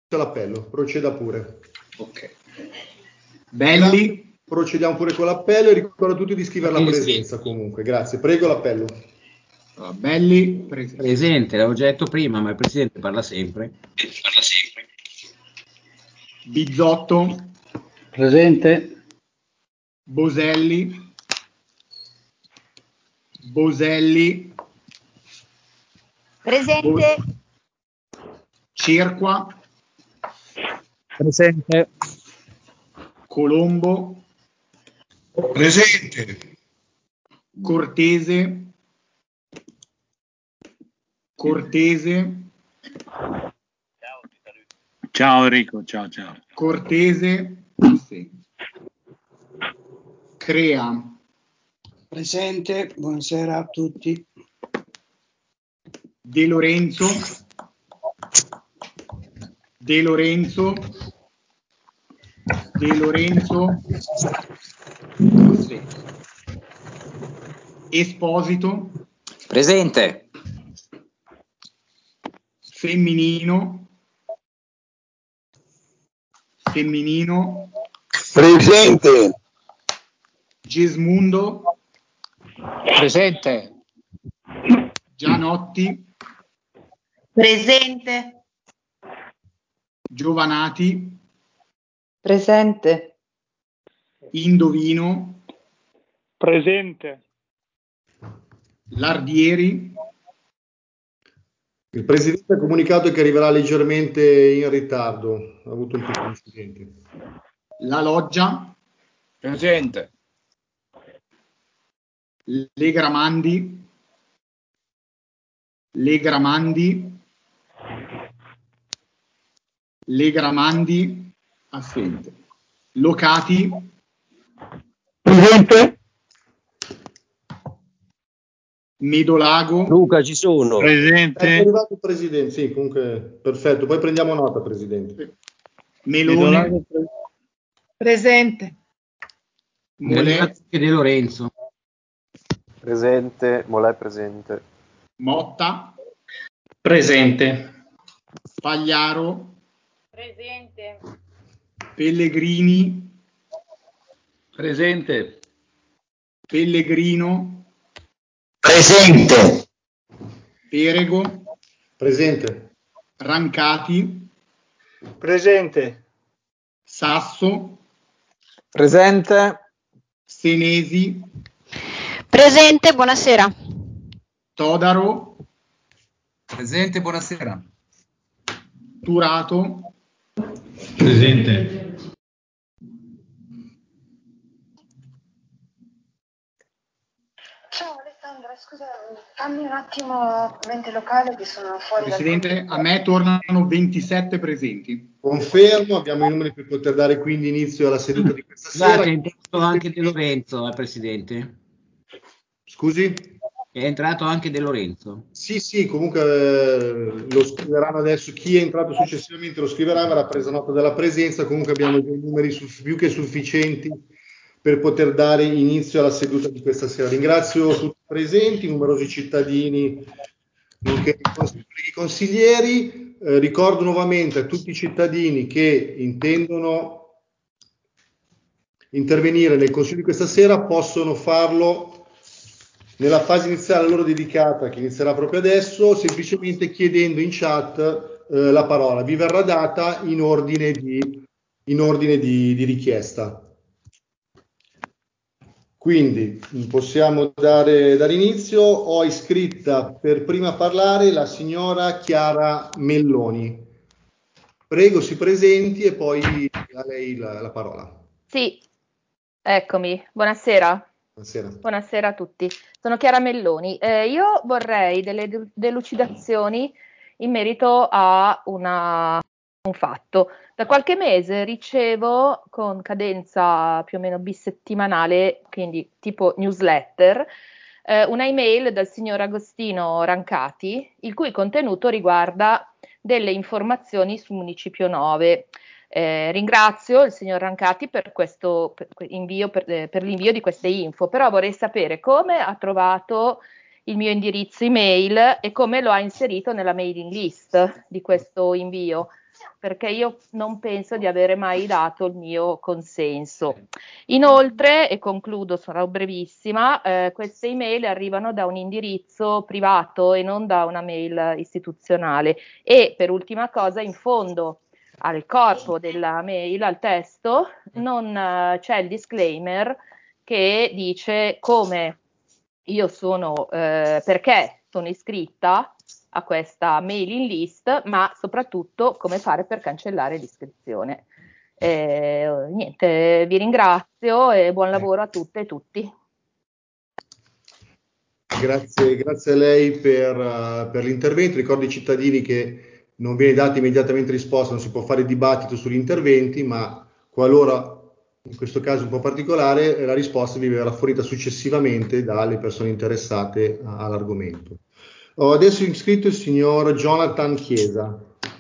l'appello, proceda pure. Ok. Belli? Procediamo pure con l'appello e ricordo a tutti di scrivere la presenza comunque. Grazie, prego l'appello. Belli? Presente, l'avevo già detto prima, ma il Presidente parla sempre. Bizzotto? Presente. Boselli? Presente. Cerqua? Presente. Colombo? Presente. Cortese? Ciao Enrico, ciao. Cortese? Sì. Crea? Presente, buonasera a tutti. De Lorenzo? Sì. Esposito? Presente. Femminino? Presente. Gesmundo? Presente. Gianotti? Presente. Giovanati? Presente. Indovino? Presente. Lardieri? Il Presidente ha comunicato che arriverà leggermente in ritardo, ha avuto un piccolo incidente. La Loggia? Presente. Legramandi? Assente. Locati? Presente. Medolago? Luca, ci sono. È Presente. arrivato il Presidente, sì, comunque perfetto, poi prendiamo nota, Presidente. Melone? Presente. Molè? Anche De Lorenzo. Presente, Molè presente. Motta? Presente. Pagliaro? Presente. Pellegrini? Presente. Pellegrino? Presente. Perego? Presente. Rancati? Presente. Sasso? Presente. Senesi? Presente, buonasera. Todaro? Presente, buonasera. Turato? Presente. Ciao Alessandra, scusa, fammi un attimo mente locale che sono fuori Presidente, a me tornano 27 presenti. Confermo, abbiamo i numeri per poter dare quindi inizio alla seduta di questa Scusate, sera. è entrato anche De Lorenzo al Presidente. Scusi? È entrato anche De Lorenzo. Sì, comunque lo scriveranno adesso, chi è entrato successivamente lo scriverà, verrà presa nota della presenza, comunque abbiamo dei numeri più che sufficienti per poter dare inizio alla seduta di questa sera. Ringrazio tutti i presenti, numerosi cittadini, nonché i consiglieri. Ricordo nuovamente a tutti i cittadini che intendono intervenire nel Consiglio di questa sera possono farlo nella fase iniziale loro dedicata, che inizierà proprio adesso, semplicemente chiedendo in chat la parola. Vi verrà data in ordine di richiesta. Quindi possiamo dare inizio. Ho iscritta per prima a parlare la signora Chiara Melloni. Prego, si presenti e poi a lei la parola. Sì, eccomi. Buonasera. Buonasera a tutti. Sono Chiara Melloni. Io vorrei delle delucidazioni in merito a un fatto. Da qualche mese ricevo con cadenza più o meno bisettimanale, quindi tipo newsletter, una email dal signor Agostino Rancati, il cui contenuto riguarda delle informazioni su Municipio 9. Ringrazio il signor Rancati per questo invio, per l'invio di queste info, però vorrei sapere come ha trovato il mio indirizzo email e come lo ha inserito nella mailing list di questo invio. perché io non penso di avere mai dato il mio consenso. Inoltre, e concludo, sarò brevissima, queste email arrivano da un indirizzo privato e non da una mail istituzionale. E per ultima cosa, in fondo al corpo della mail, al testo, non c'è il disclaimer che dice come io sono, perché sono iscritta a questa mailing list, ma soprattutto come fare per cancellare l'iscrizione. Niente, vi ringrazio e buon lavoro a tutte e tutti. Grazie a lei per l'intervento. Ricordo ai cittadini che non viene data immediatamente risposta, non si può fare dibattito sugli interventi, ma qualora, in questo caso un po' particolare, la risposta vi verrà fornita successivamente dalle persone interessate all'argomento. Ho adesso iscritto il signor Jonathan Chiesa.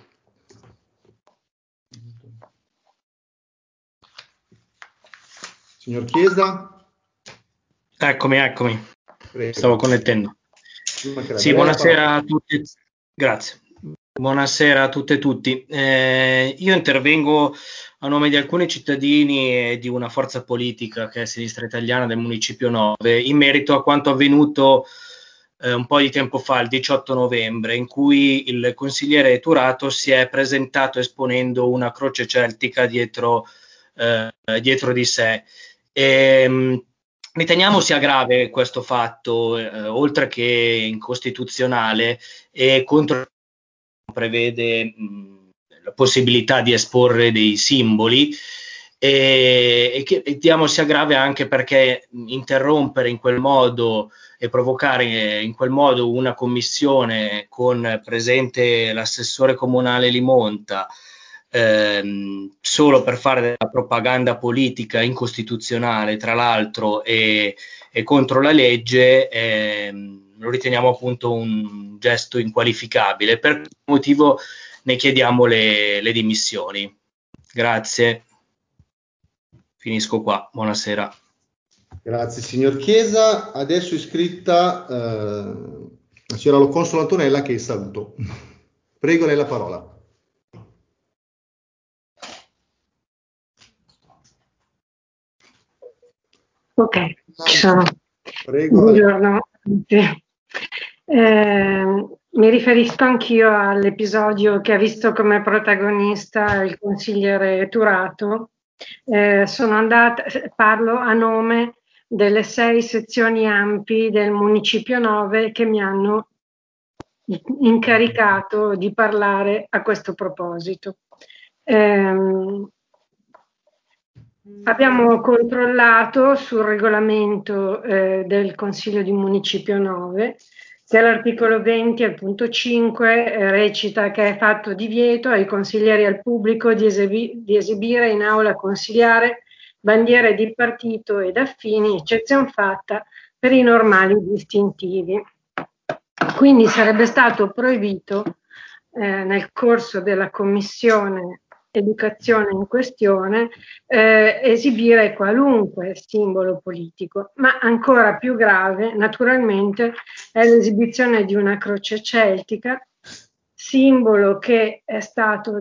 Signor Chiesa? Eccomi. Prego. Stavo connettendo. Sì, buonasera a tutti. Grazie. Buonasera a tutte e tutti. Io intervengo a nome di alcuni cittadini e di una forza politica che è Sinistra Italiana del Municipio 9, in merito a quanto avvenuto un po' di tempo fa, il 18 novembre, in cui il consigliere Turato si è presentato esponendo una croce celtica dietro di sé. Riteniamo sia grave questo fatto, oltre che incostituzionale, e contro prevede la possibilità di esporre dei simboli, e riteniamo sia grave anche perché interrompere in quel modo e provocare in quel modo una commissione con presente l'assessore comunale Limonta, solo per fare della propaganda politica incostituzionale, tra l'altro, e contro la legge, lo riteniamo appunto un gesto inqualificabile. Per questo motivo ne chiediamo le dimissioni. Grazie. Finisco qua. Buonasera. Grazie signor Chiesa. Adesso è iscritta la signora Consola Antonella, che saluto. Prego, lei la parola. Ok, ci sono. Prego. Buongiorno a tutti. Mi riferisco anch'io all'episodio che ha visto come protagonista il consigliere Turato. Parlo a nome delle 6 sezioni ANPI del Municipio 9 che mi hanno incaricato di parlare a questo proposito. Abbiamo controllato sul regolamento del Consiglio di Municipio 9, che all'articolo 20 al punto 5 recita che è fatto divieto ai consiglieri e al pubblico di esibire in aula consigliare bandiere di partito ed affini, eccezion fatta per i normali distintivi. Quindi sarebbe stato proibito nel corso della commissione educazione in questione esibire qualunque simbolo politico, ma ancora più grave naturalmente è l'esibizione di una croce celtica, simbolo che è stato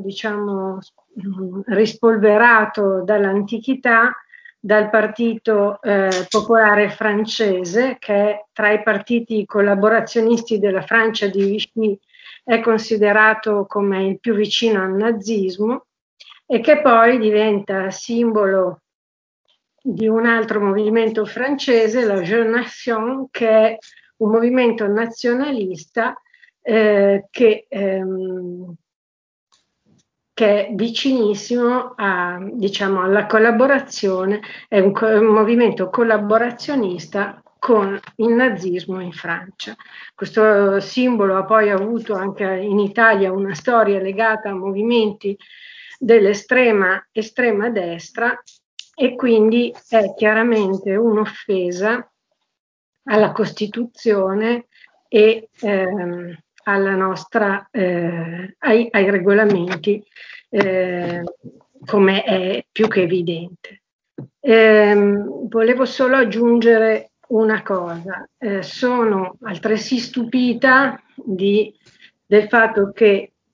rispolverato dall'antichità dal Partito Popolare Francese, che è tra i partiti collaborazionisti della Francia di Vichy, è considerato come il più vicino al nazismo, e che poi diventa simbolo di un altro movimento francese, la Jeune Nation, che è un movimento nazionalista che è vicinissimo alla collaborazione, è un movimento collaborazionista con il nazismo in Francia. Questo simbolo ha poi avuto anche in Italia una storia legata a movimenti dell'estrema destra, e quindi è chiaramente un'offesa alla Costituzione e alla nostra, ai regolamenti, come è più che evidente. Volevo solo aggiungere una cosa. Sono altresì stupita del fatto che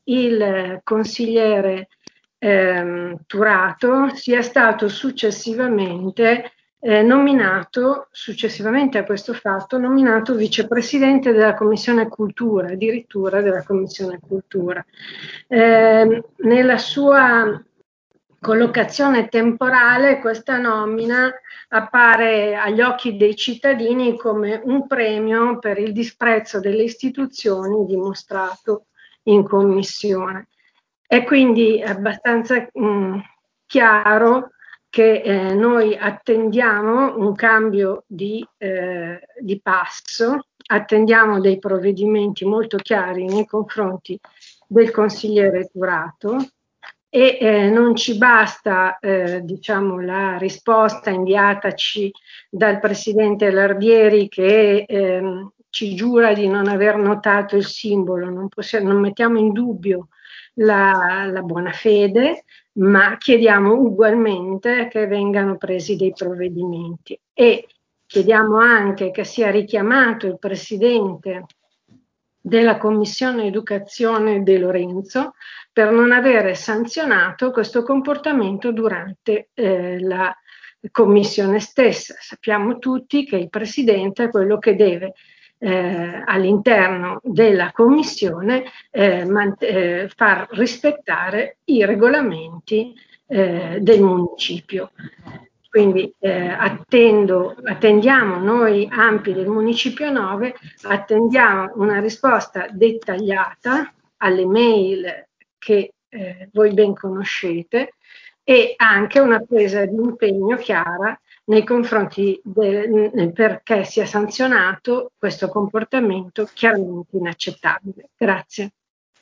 il consigliere Turato sia stato successivamente nominato, successivamente a questo fatto, nominato vicepresidente della Commissione Cultura, addirittura della Commissione Cultura. Nella sua collocazione temporale questa nomina appare agli occhi dei cittadini come un premio per il disprezzo delle istituzioni dimostrato in commissione. È quindi abbastanza chiaro che noi attendiamo un cambio di passo, attendiamo dei provvedimenti molto chiari nei confronti del consigliere Turato, e non ci basta diciamo la risposta inviataci dal presidente Lardieri che ci giura di non aver notato il simbolo, non mettiamo in dubbio la buona fede, ma chiediamo ugualmente che vengano presi dei provvedimenti e chiediamo anche che sia richiamato il presidente della Commissione Educazione De Lorenzo per non avere sanzionato questo comportamento durante la commissione stessa. Sappiamo tutti che il presidente è quello che deve all'interno della commissione far rispettare i regolamenti del municipio. Quindi attendiamo noi ANPI del Municipio 9, attendiamo una risposta dettagliata alle mail che voi ben conoscete e anche una presa di impegno chiara nei confronti perché sia sanzionato questo comportamento chiaramente inaccettabile. Grazie.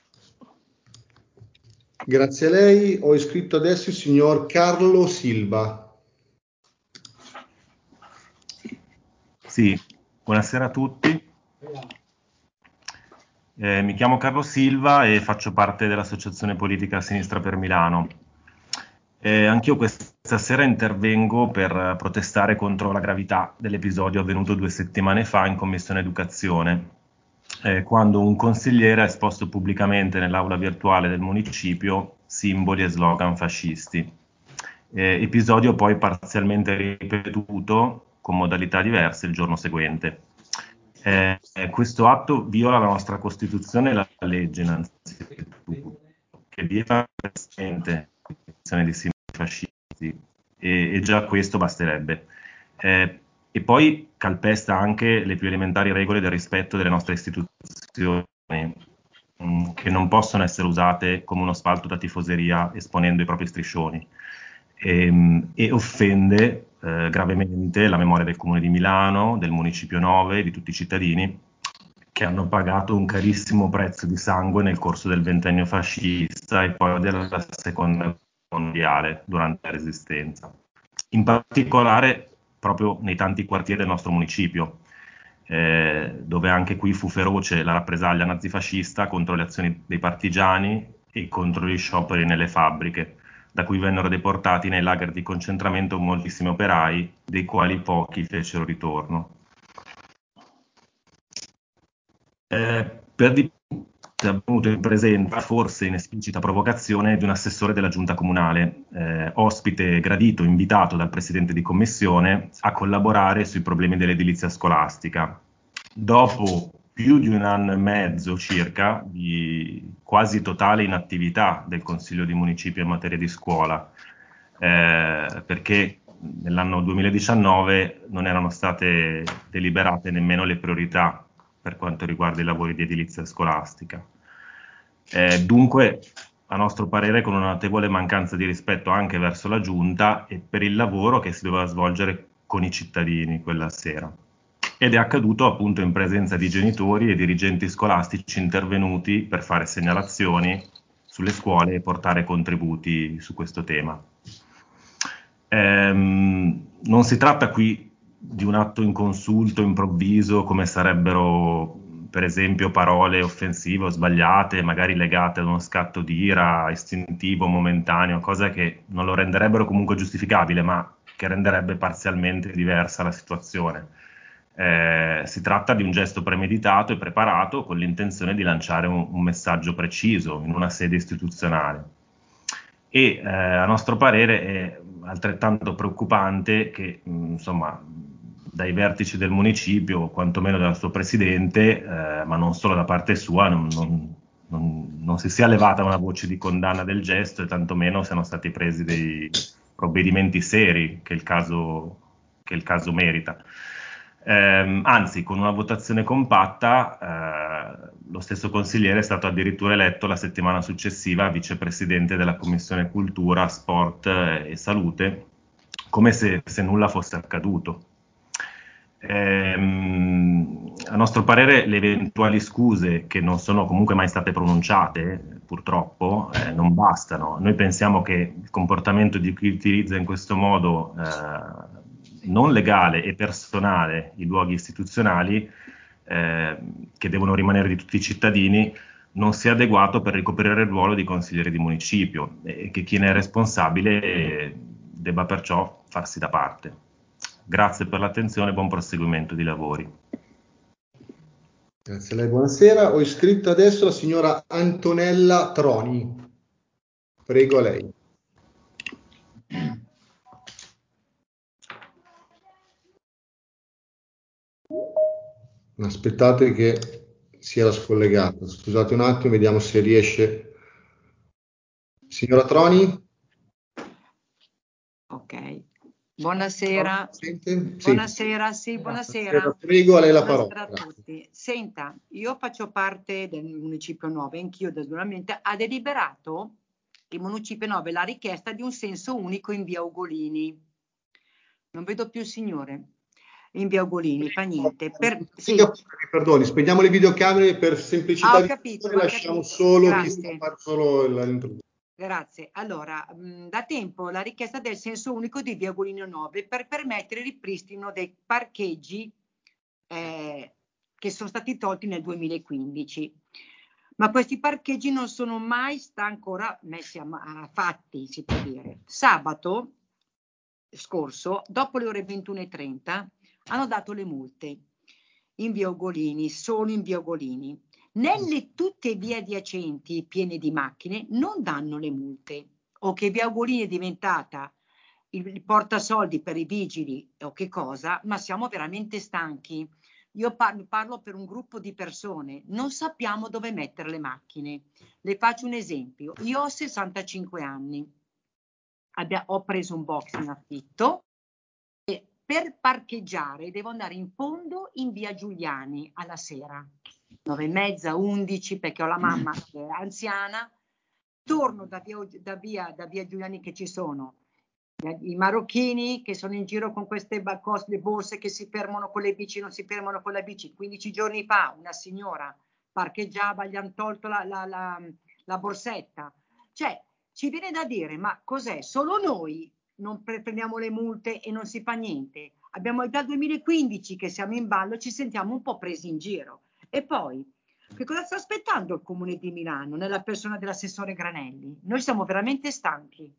Grazie a lei. Ho iscritto adesso il signor Carlo Silva. Sì, buonasera a tutti. Mi chiamo Carlo Silva e faccio parte dell'Associazione Politica Sinistra per Milano. Anch'io questa sera intervengo per protestare contro la gravità dell'episodio avvenuto 2 settimane fa in Commissione Educazione, quando un consigliere ha esposto pubblicamente nell'aula virtuale del municipio simboli e slogan fascisti. Episodio poi parzialmente ripetuto con modalità diverse il giorno seguente. Questo atto viola la nostra Costituzione e la legge, innanzitutto, che vieta presente di simboli fascisti, e già questo basterebbe. E poi calpesta anche le più elementari regole del rispetto delle nostre istituzioni, che non possono essere usate come uno spalto da tifoseria esponendo i propri striscioni, e offende gravemente la memoria del Comune di Milano, del Municipio 9, di tutti i cittadini che hanno pagato un carissimo prezzo di sangue nel corso del ventennio fascista e poi della Seconda Guerra Mondiale durante la Resistenza. In particolare proprio nei tanti quartieri del nostro municipio, dove anche qui fu feroce la rappresaglia nazifascista contro le azioni dei partigiani e contro gli scioperi nelle fabbriche, da cui vennero deportati nei lager di concentramento moltissimi operai, dei quali pochi fecero ritorno. Per di più è avvenuto in presenza, forse in esplicita provocazione, di un assessore della giunta comunale, ospite gradito, invitato dal presidente di commissione a collaborare sui problemi dell'edilizia scolastica. Dopo più di 1 anno e mezzo circa di quasi totale inattività del Consiglio di Municipio in materia di scuola, perché nell'anno 2019 non erano state deliberate nemmeno le priorità per quanto riguarda i lavori di edilizia scolastica. Dunque, a nostro parere, con una notevole mancanza di rispetto anche verso la Giunta e per il lavoro che si doveva svolgere con i cittadini quella sera. Ed è accaduto appunto in presenza di genitori e dirigenti scolastici intervenuti per fare segnalazioni sulle scuole e portare contributi su questo tema. Non si tratta qui di un atto inconsulto, improvviso, come sarebbero per esempio parole offensive o sbagliate, magari legate ad uno scatto di ira istintivo, momentaneo, cosa che non lo renderebbero comunque giustificabile, ma che renderebbe parzialmente diversa la situazione. Si tratta di un gesto premeditato e preparato con l'intenzione di lanciare un messaggio preciso in una sede istituzionale. E a nostro parere è altrettanto preoccupante che insomma, dai vertici del municipio, o quantomeno dal suo presidente, ma non solo da parte sua, non si sia levata una voce di condanna del gesto e tantomeno siano stati presi dei provvedimenti seri che il caso merita. Anzi, con una votazione compatta, lo stesso consigliere è stato addirittura eletto la settimana successiva vicepresidente della Commissione Cultura, Sport e Salute, come se nulla fosse accaduto. A nostro parere le eventuali scuse, che non sono comunque mai state pronunciate, purtroppo, non bastano. Noi pensiamo che il comportamento di chi utilizza in questo modo non legale e personale i luoghi istituzionali, che devono rimanere di tutti i cittadini, non sia adeguato per ricoprire il ruolo di consigliere di municipio e che chi ne è responsabile debba perciò farsi da parte. Grazie per l'attenzione e buon proseguimento di lavori. Grazie a lei, buonasera. Ho iscritto adesso la signora Antonella Troni. Prego a lei. Aspettate che sia la scollegata. Scusate un attimo, vediamo se riesce. Signora Troni? Ok. Buonasera. Buonasera, buonasera. Prego, a lei la parola. Buonasera a tutti. Senta, io faccio parte del Municipio 9, anch'io naturalmente, ha deliberato il Municipio 9 la richiesta di un senso unico in via Ugolini. Non vedo più il signore. In via Ugolini, fa niente. Perdoni, spegniamo le videocamere per semplicità lasciamo solo chi sta solo l'introduzione. Grazie. Allora, da tempo la richiesta del senso unico di via Ugolini 9 per permettere il ripristino dei parcheggi che sono stati tolti nel 2015. Ma questi parcheggi non sono mai stati ancora messi a fatti, si può dire. Sabato scorso, dopo le ore 21:30, hanno dato le multe in via Ugolini, solo in via Ugolini. Nelle tutte vie adiacenti piene di macchine non danno le multe, o che via Ugolini è diventata il portasoldi per i vigili o che cosa, ma siamo veramente stanchi. Io parlo per un gruppo di persone, non sappiamo dove mettere le macchine. Le faccio un esempio, io ho 65 anni, ho preso un box in affitto e per parcheggiare devo andare in fondo in via Giuliani alla sera. 9:30, 11, perché ho la mamma che è anziana, torno da via Giuliani che ci sono i marocchini che sono in giro con queste borse che si fermano con le bici, non si fermano con la bici. 15 giorni fa una signora parcheggiava, gli hanno tolto la borsetta. Cioè, ci viene da dire, ma cos'è? Solo noi non prendiamo le multe e non si fa niente? Abbiamo dal 2015 che siamo in ballo, ci sentiamo un po' presi in giro. E poi, che cosa sta aspettando il Comune di Milano nella persona dell'assessore Granelli? Noi siamo veramente stanchi.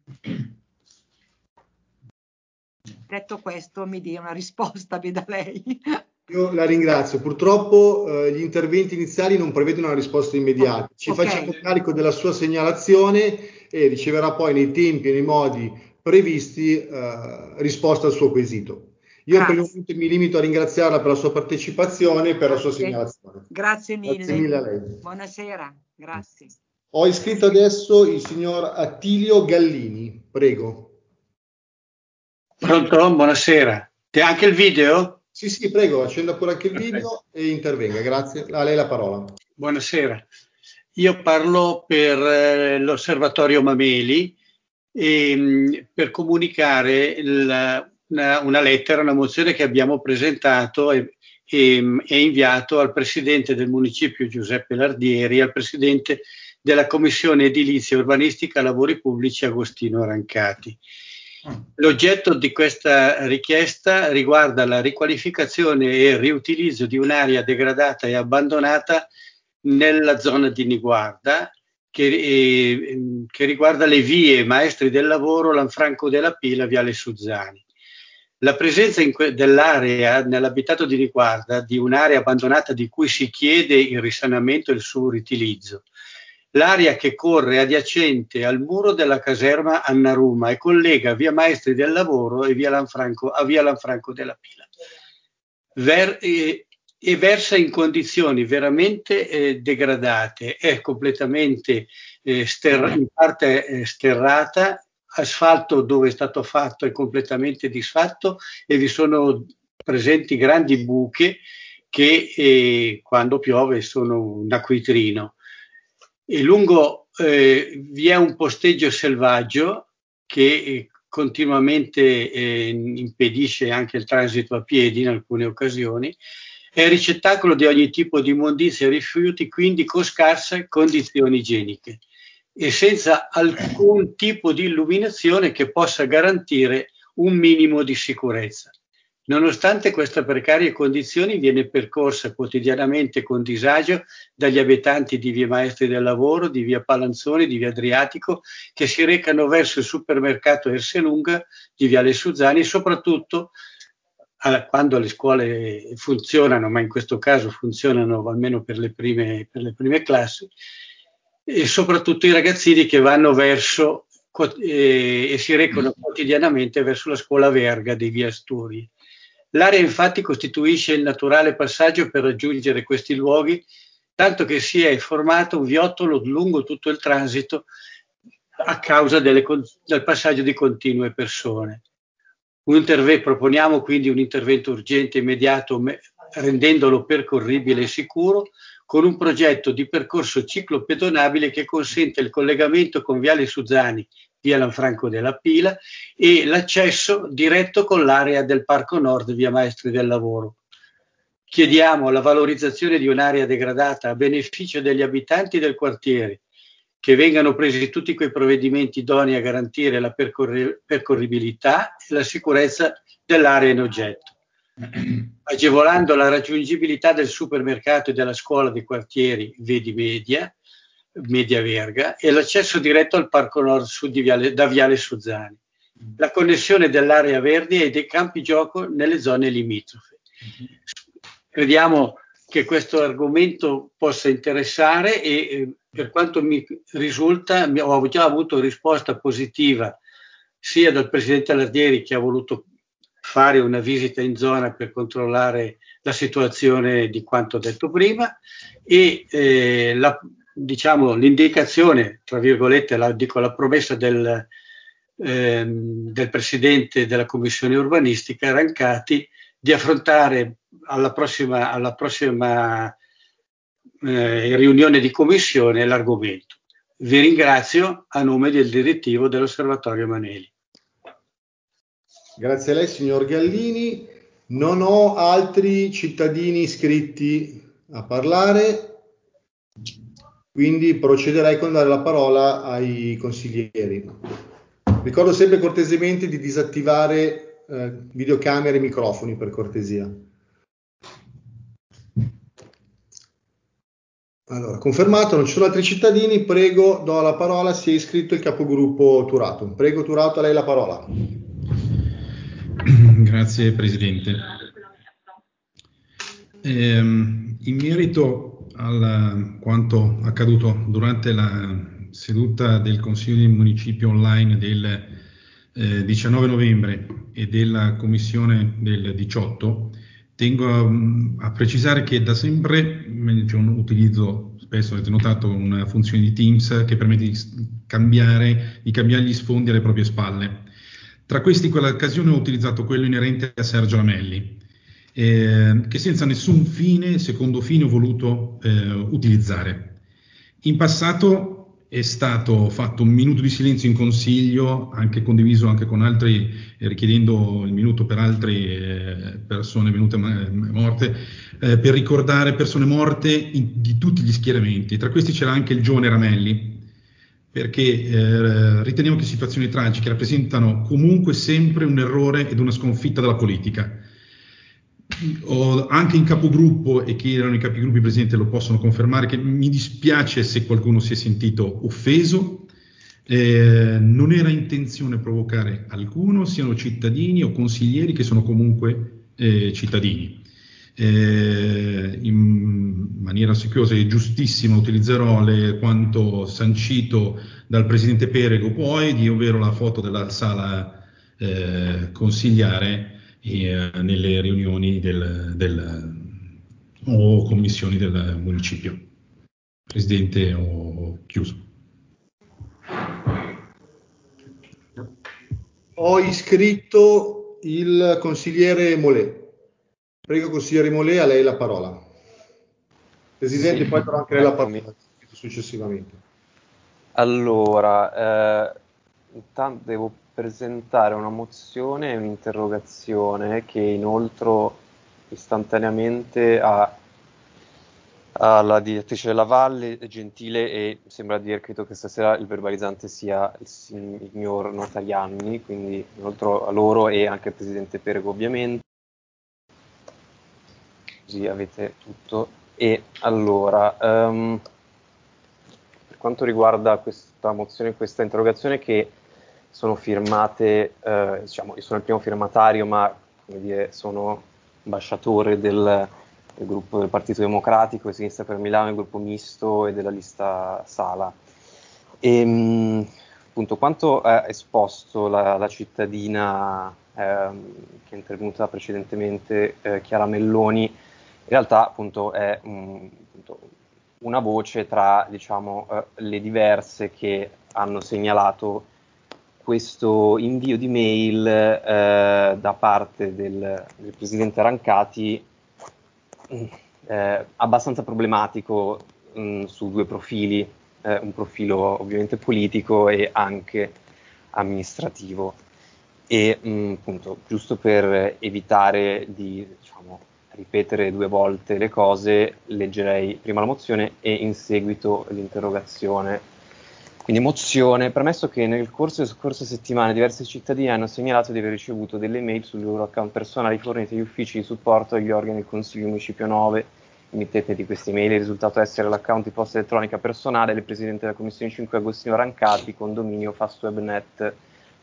Detto questo, mi dia una risposta, veda lei. Io la ringrazio. Purtroppo gli interventi iniziali non prevedono una risposta immediata. Ci facciamo carico della sua segnalazione e riceverà poi nei tempi e nei modi previsti risposta al suo quesito. Io per il momento mi limito a ringraziarla per la sua partecipazione e per la sua segnalazione. Grazie mille. Grazie mille a lei. Buonasera, grazie. Ho iscritto adesso il signor Attilio Gallini. Prego. Pronto? Buonasera. Ti ha anche il video? Sì, prego, accenda pure anche il video e intervenga. Grazie. A lei la parola. Buonasera. Io parlo per l'Osservatorio Mameli per comunicare una lettera, una mozione che abbiamo presentato e inviato al Presidente del Municipio Giuseppe Lardieri, al Presidente della Commissione Edilizia Urbanistica Lavori Pubblici Agostino Rancati. L'oggetto di questa richiesta riguarda la riqualificazione e il riutilizzo di un'area degradata e abbandonata nella zona di Niguarda, che riguarda le vie Maestri del Lavoro, Lanfranco della Pila, Viale Suzzani. La presenza dell'area nell'abitato di Riguarda, di un'area abbandonata di cui si chiede il risanamento e il suo riutilizzo, l'area che corre adiacente al muro della caserma Annaruma e collega via Maestri del Lavoro e via Lanfranco della Pila. E versa in condizioni veramente degradate, è completamente in parte sterrata, asfalto dove è stato fatto è completamente disfatto e vi sono presenti grandi buche che quando piove sono un acquitrino. E lungo vi è un posteggio selvaggio che continuamente impedisce anche il transito a piedi in alcune occasioni. È ricettacolo di ogni tipo di immondizia e rifiuti, quindi con scarse condizioni igieniche e senza alcun tipo di illuminazione che possa garantire un minimo di sicurezza. Nonostante queste precarie condizioni, viene percorsa quotidianamente con disagio dagli abitanti di via Maestri del Lavoro, di via Palanzoni, di via Adriatico, che si recano verso il supermercato Erselunga di viale Suzzani, soprattutto quando le scuole funzionano, ma in questo caso funzionano almeno per le prime classi, e soprattutto i ragazzini che vanno verso e si recano quotidianamente verso la scuola Verga di via Asturi. L'area infatti costituisce il naturale passaggio per raggiungere questi luoghi, tanto che si è formato un viottolo lungo tutto il transito a causa del passaggio di continue persone. Proponiamo quindi un intervento urgente e immediato rendendolo percorribile e sicuro con un progetto di percorso ciclopedonabile che consente il collegamento con viale Suzzani, via Lanfranco della Pila e l'accesso diretto con l'area del Parco Nord, via Maestri del Lavoro. Chiediamo la valorizzazione di un'area degradata a beneficio degli abitanti del quartiere, che vengano presi tutti quei provvedimenti idonei a garantire la percorribilità e la sicurezza dell'area in oggetto, agevolando la raggiungibilità del supermercato e della scuola dei quartieri Vedi Media Verga e l'accesso diretto al Parco Nord Sud da viale Suzzani, la connessione dell'area verdi e dei campi gioco nelle zone limitrofe. Crediamo che questo argomento possa interessare e per quanto mi risulta ho già avuto risposta positiva sia dal Presidente Alardieri, che ha voluto fare una visita in zona per controllare la situazione di quanto detto prima e l'indicazione, tra virgolette, la promessa del Presidente della Commissione Urbanistica Rancati di affrontare alla prossima riunione di commissione l'argomento. Vi ringrazio a nome del direttivo dell'Osservatorio Maneli. Grazie a lei, signor Gallini. Non ho altri cittadini iscritti a parlare, quindi procederei con dare la parola ai consiglieri. Ricordo sempre cortesemente di disattivare videocamere e microfoni, per cortesia. Allora, confermato, non ci sono altri cittadini, prego, do la parola, si è iscritto il capogruppo Turato. Prego Turato, a lei la parola. Grazie Presidente. In merito a quanto accaduto durante la seduta del Consiglio di Municipio online del 19 novembre e della Commissione del 18, tengo a precisare che da sempre utilizzo, spesso avete notato, una funzione di Teams che permette di cambiare gli sfondi alle proprie spalle. Tra questi, in quell'occasione ho utilizzato quello inerente a Sergio Lamelli, che senza nessun secondo fine ho voluto utilizzare. In passato è stato fatto un minuto di silenzio in consiglio, anche condiviso anche con altri, richiedendo il minuto per altre persone venute morte, per ricordare persone morte di tutti gli schieramenti. Tra questi c'era anche il giovane Ramelli, perché riteniamo che situazioni tragiche rappresentano comunque sempre un errore ed una sconfitta della politica. Anche in capogruppo, e chi erano i capigruppi presenti lo possono confermare, che mi dispiace se qualcuno si è sentito offeso. Non era intenzione provocare alcuno, siano cittadini o consiglieri che sono comunque cittadini. In maniera ossequiosa e giustissima utilizzerò quanto sancito dal presidente Perego poi, ovvero la foto della sala consigliare nelle riunioni o commissioni del municipio. Presidente, ho chiuso. Ho iscritto il consigliere Molé. Prego, consigliere Molé, a lei la parola. Presidente, Sì, poi darò anche lei la eccomi. parola successivamente. Allora, intanto devo presentare una mozione e un'interrogazione che inoltro istantaneamente alla direttrice della Valle Gentile, e sembra di aver capito che stasera il verbalizzante sia il signor Notarianni, quindi inoltre a loro e anche al presidente Perego ovviamente. Così avete tutto. E allora, per quanto riguarda questa mozione e questa interrogazione, che sono firmate, diciamo, io sono il primo firmatario, ma come dire, sono ambasciatore del gruppo del Partito Democratico e Sinistra per Milano, il gruppo misto e della lista Sala. E, appunto, quanto ha esposto la cittadina che è intervenuta precedentemente, Chiara Melloni, in realtà appunto è appunto una voce tra, diciamo, le diverse che hanno segnalato questo invio di mail da parte del presidente Rancati, abbastanza problematico su due profili, un profilo ovviamente politico e anche amministrativo. E appunto, giusto per evitare di, diciamo, ripetere due volte le cose, leggerei prima la mozione e in seguito l'interrogazione. Quindi mozione: premesso che nel corso delle scorse settimane diversi cittadini hanno segnalato di aver ricevuto delle mail sui loro account personali forniti agli uffici di supporto agli organi del Consiglio Municipio 9. Il mittente di queste mail è risultato essere l'account di posta elettronica personale del presidente della Commissione 5 Agostino Rancati, condominio fastwebnet.it.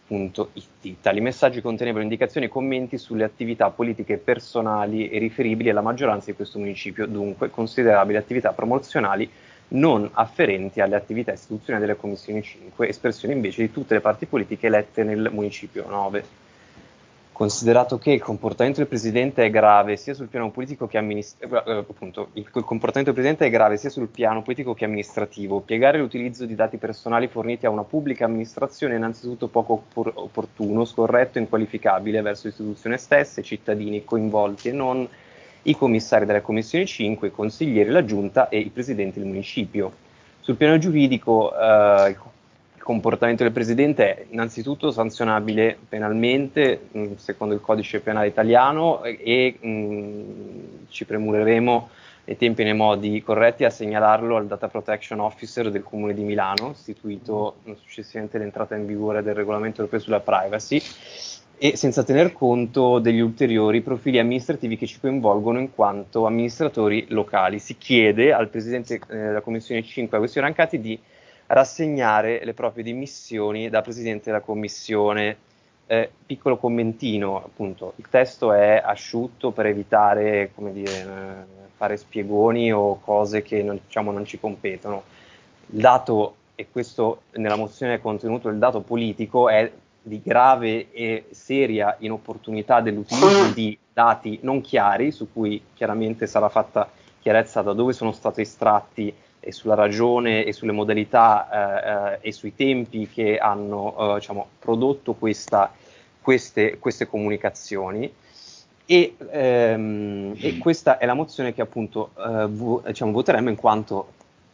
Tali messaggi contenevano indicazioni e commenti sulle attività politiche personali e riferibili alla maggioranza di questo municipio, dunque considerabili attività promozionali non afferenti alle attività istituzionali delle Commissioni 5, espressione invece di tutte le parti politiche elette nel Municipio 9. Considerato che il comportamento del Presidente è grave sia sul piano politico che appunto, il comportamento del Presidente è grave sia sul piano politico che amministrativo, piegare l'utilizzo di dati personali forniti a una pubblica amministrazione è innanzitutto poco opportuno, scorretto e inqualificabile verso l'istituzione stessa, i cittadini coinvolti e non, i commissari delle Commissioni 5, i consiglieri, la Giunta e i presidenti del municipio. Sul piano giuridico, il comportamento del Presidente è innanzitutto sanzionabile penalmente, secondo il codice penale italiano, e ci premureremo nei tempi e nei modi corretti a segnalarlo al Data Protection Officer del Comune di Milano, istituito successivamente all'entrata in vigore del regolamento europeo sulla privacy, e senza tener conto degli ulteriori profili amministrativi che ci coinvolgono in quanto amministratori locali. Si chiede al Presidente della Commissione 5, Agostino Rancati, di rassegnare le proprie dimissioni da Presidente della Commissione. Piccolo commentino, appunto, il testo è asciutto per evitare, come dire, fare spiegoni o cose che non ci competono. Il dato, e questo nella mozione è contenuto, il dato politico è di grave e seria inopportunità dell'utilizzo di dati non chiari, su cui chiaramente sarà fatta chiarezza da dove sono stati estratti e sulla ragione e sulle modalità e sui tempi che hanno prodotto queste comunicazioni. E questa è la mozione che appunto voteremo, in quanto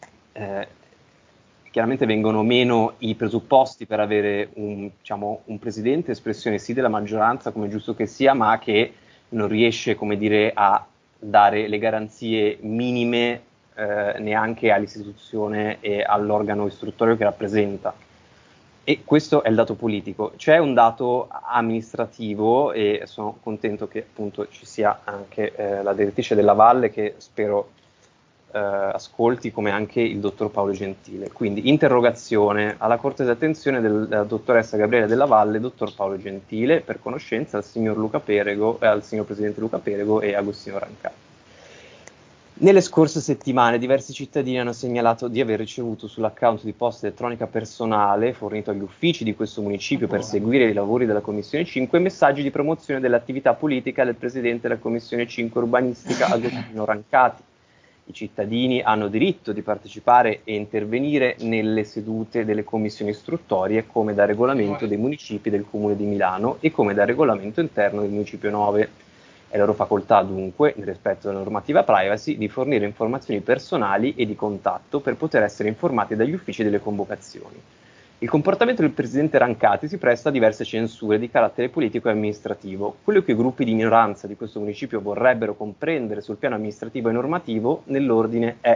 chiaramente vengono meno i presupposti per avere un presidente, espressione sì della maggioranza, come giusto che sia, ma che non riesce, come dire, a dare le garanzie minime neanche all'istituzione e all'organo istruttorio che rappresenta. E questo è il dato politico. C'è un dato amministrativo, e sono contento che appunto ci sia anche la direttrice della Valle, che spero ascolti, come anche il dottor Paolo Gentile. Quindi interrogazione alla cortese attenzione della dottoressa Gabriele Della Valle, dottor Paolo Gentile, per conoscenza al signor Luca Perego, al signor presidente Luca Perego e Agostino Rancati. Nelle scorse settimane diversi cittadini hanno segnalato di aver ricevuto sull'account di posta elettronica personale fornito agli uffici di questo municipio per seguire i lavori della Commissione 5 messaggi di promozione dell'attività politica del Presidente della Commissione 5 urbanistica Agostino Rancati. I cittadini hanno diritto di partecipare e intervenire nelle sedute delle commissioni istruttorie come da regolamento dei municipi del Comune di Milano e come da regolamento interno del Municipio 9. È loro facoltà dunque, nel rispetto della normativa privacy, di fornire informazioni personali e di contatto per poter essere informati dagli uffici delle convocazioni. Il comportamento del presidente Rancati si presta a diverse censure di carattere politico e amministrativo. Quello che i gruppi di minoranza di questo municipio vorrebbero comprendere sul piano amministrativo e normativo nell'ordine è: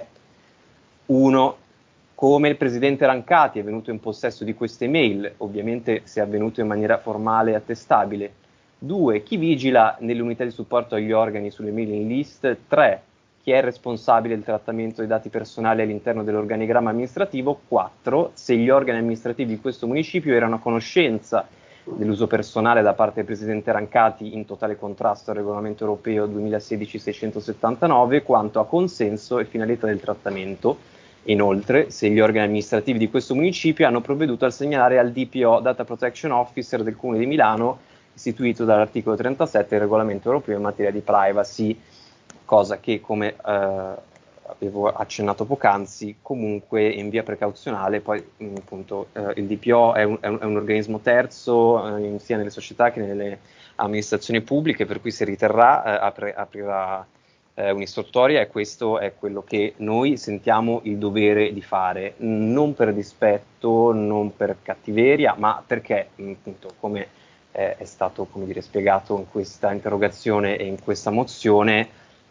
1. Come il presidente Rancati è venuto in possesso di queste mail, ovviamente se è avvenuto in maniera formale e attestabile. 2. Chi vigila nelle unità di supporto agli organi sulle mailing list. 3. Chi è responsabile del trattamento dei dati personali all'interno dell'organigramma amministrativo. 4. Se gli organi amministrativi di questo municipio erano a conoscenza dell'uso personale da parte del presidente Rancati in totale contrasto al regolamento europeo 2016-679 quanto a consenso e finalità del trattamento. Inoltre, se gli organi amministrativi di questo municipio hanno provveduto a segnalare al DPO Data Protection Officer del Comune di Milano, istituito dall'articolo 37 del regolamento europeo in materia di privacy, cosa che, come avevo accennato poc'anzi, comunque in via precauzionale, poi appunto il DPO è un organismo terzo sia nelle società che nelle amministrazioni pubbliche, per cui se riterrà aprirà un'istruttoria, e questo è quello che noi sentiamo il dovere di fare, non per dispetto, non per cattiveria, ma perché appunto, come è stato, come dire, spiegato in questa interrogazione e in questa mozione,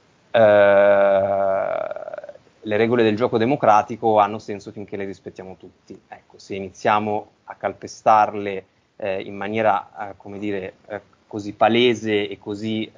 le regole del gioco democratico hanno senso finché le rispettiamo tutti. Ecco, se iniziamo a calpestarle in maniera, come dire, così palese e così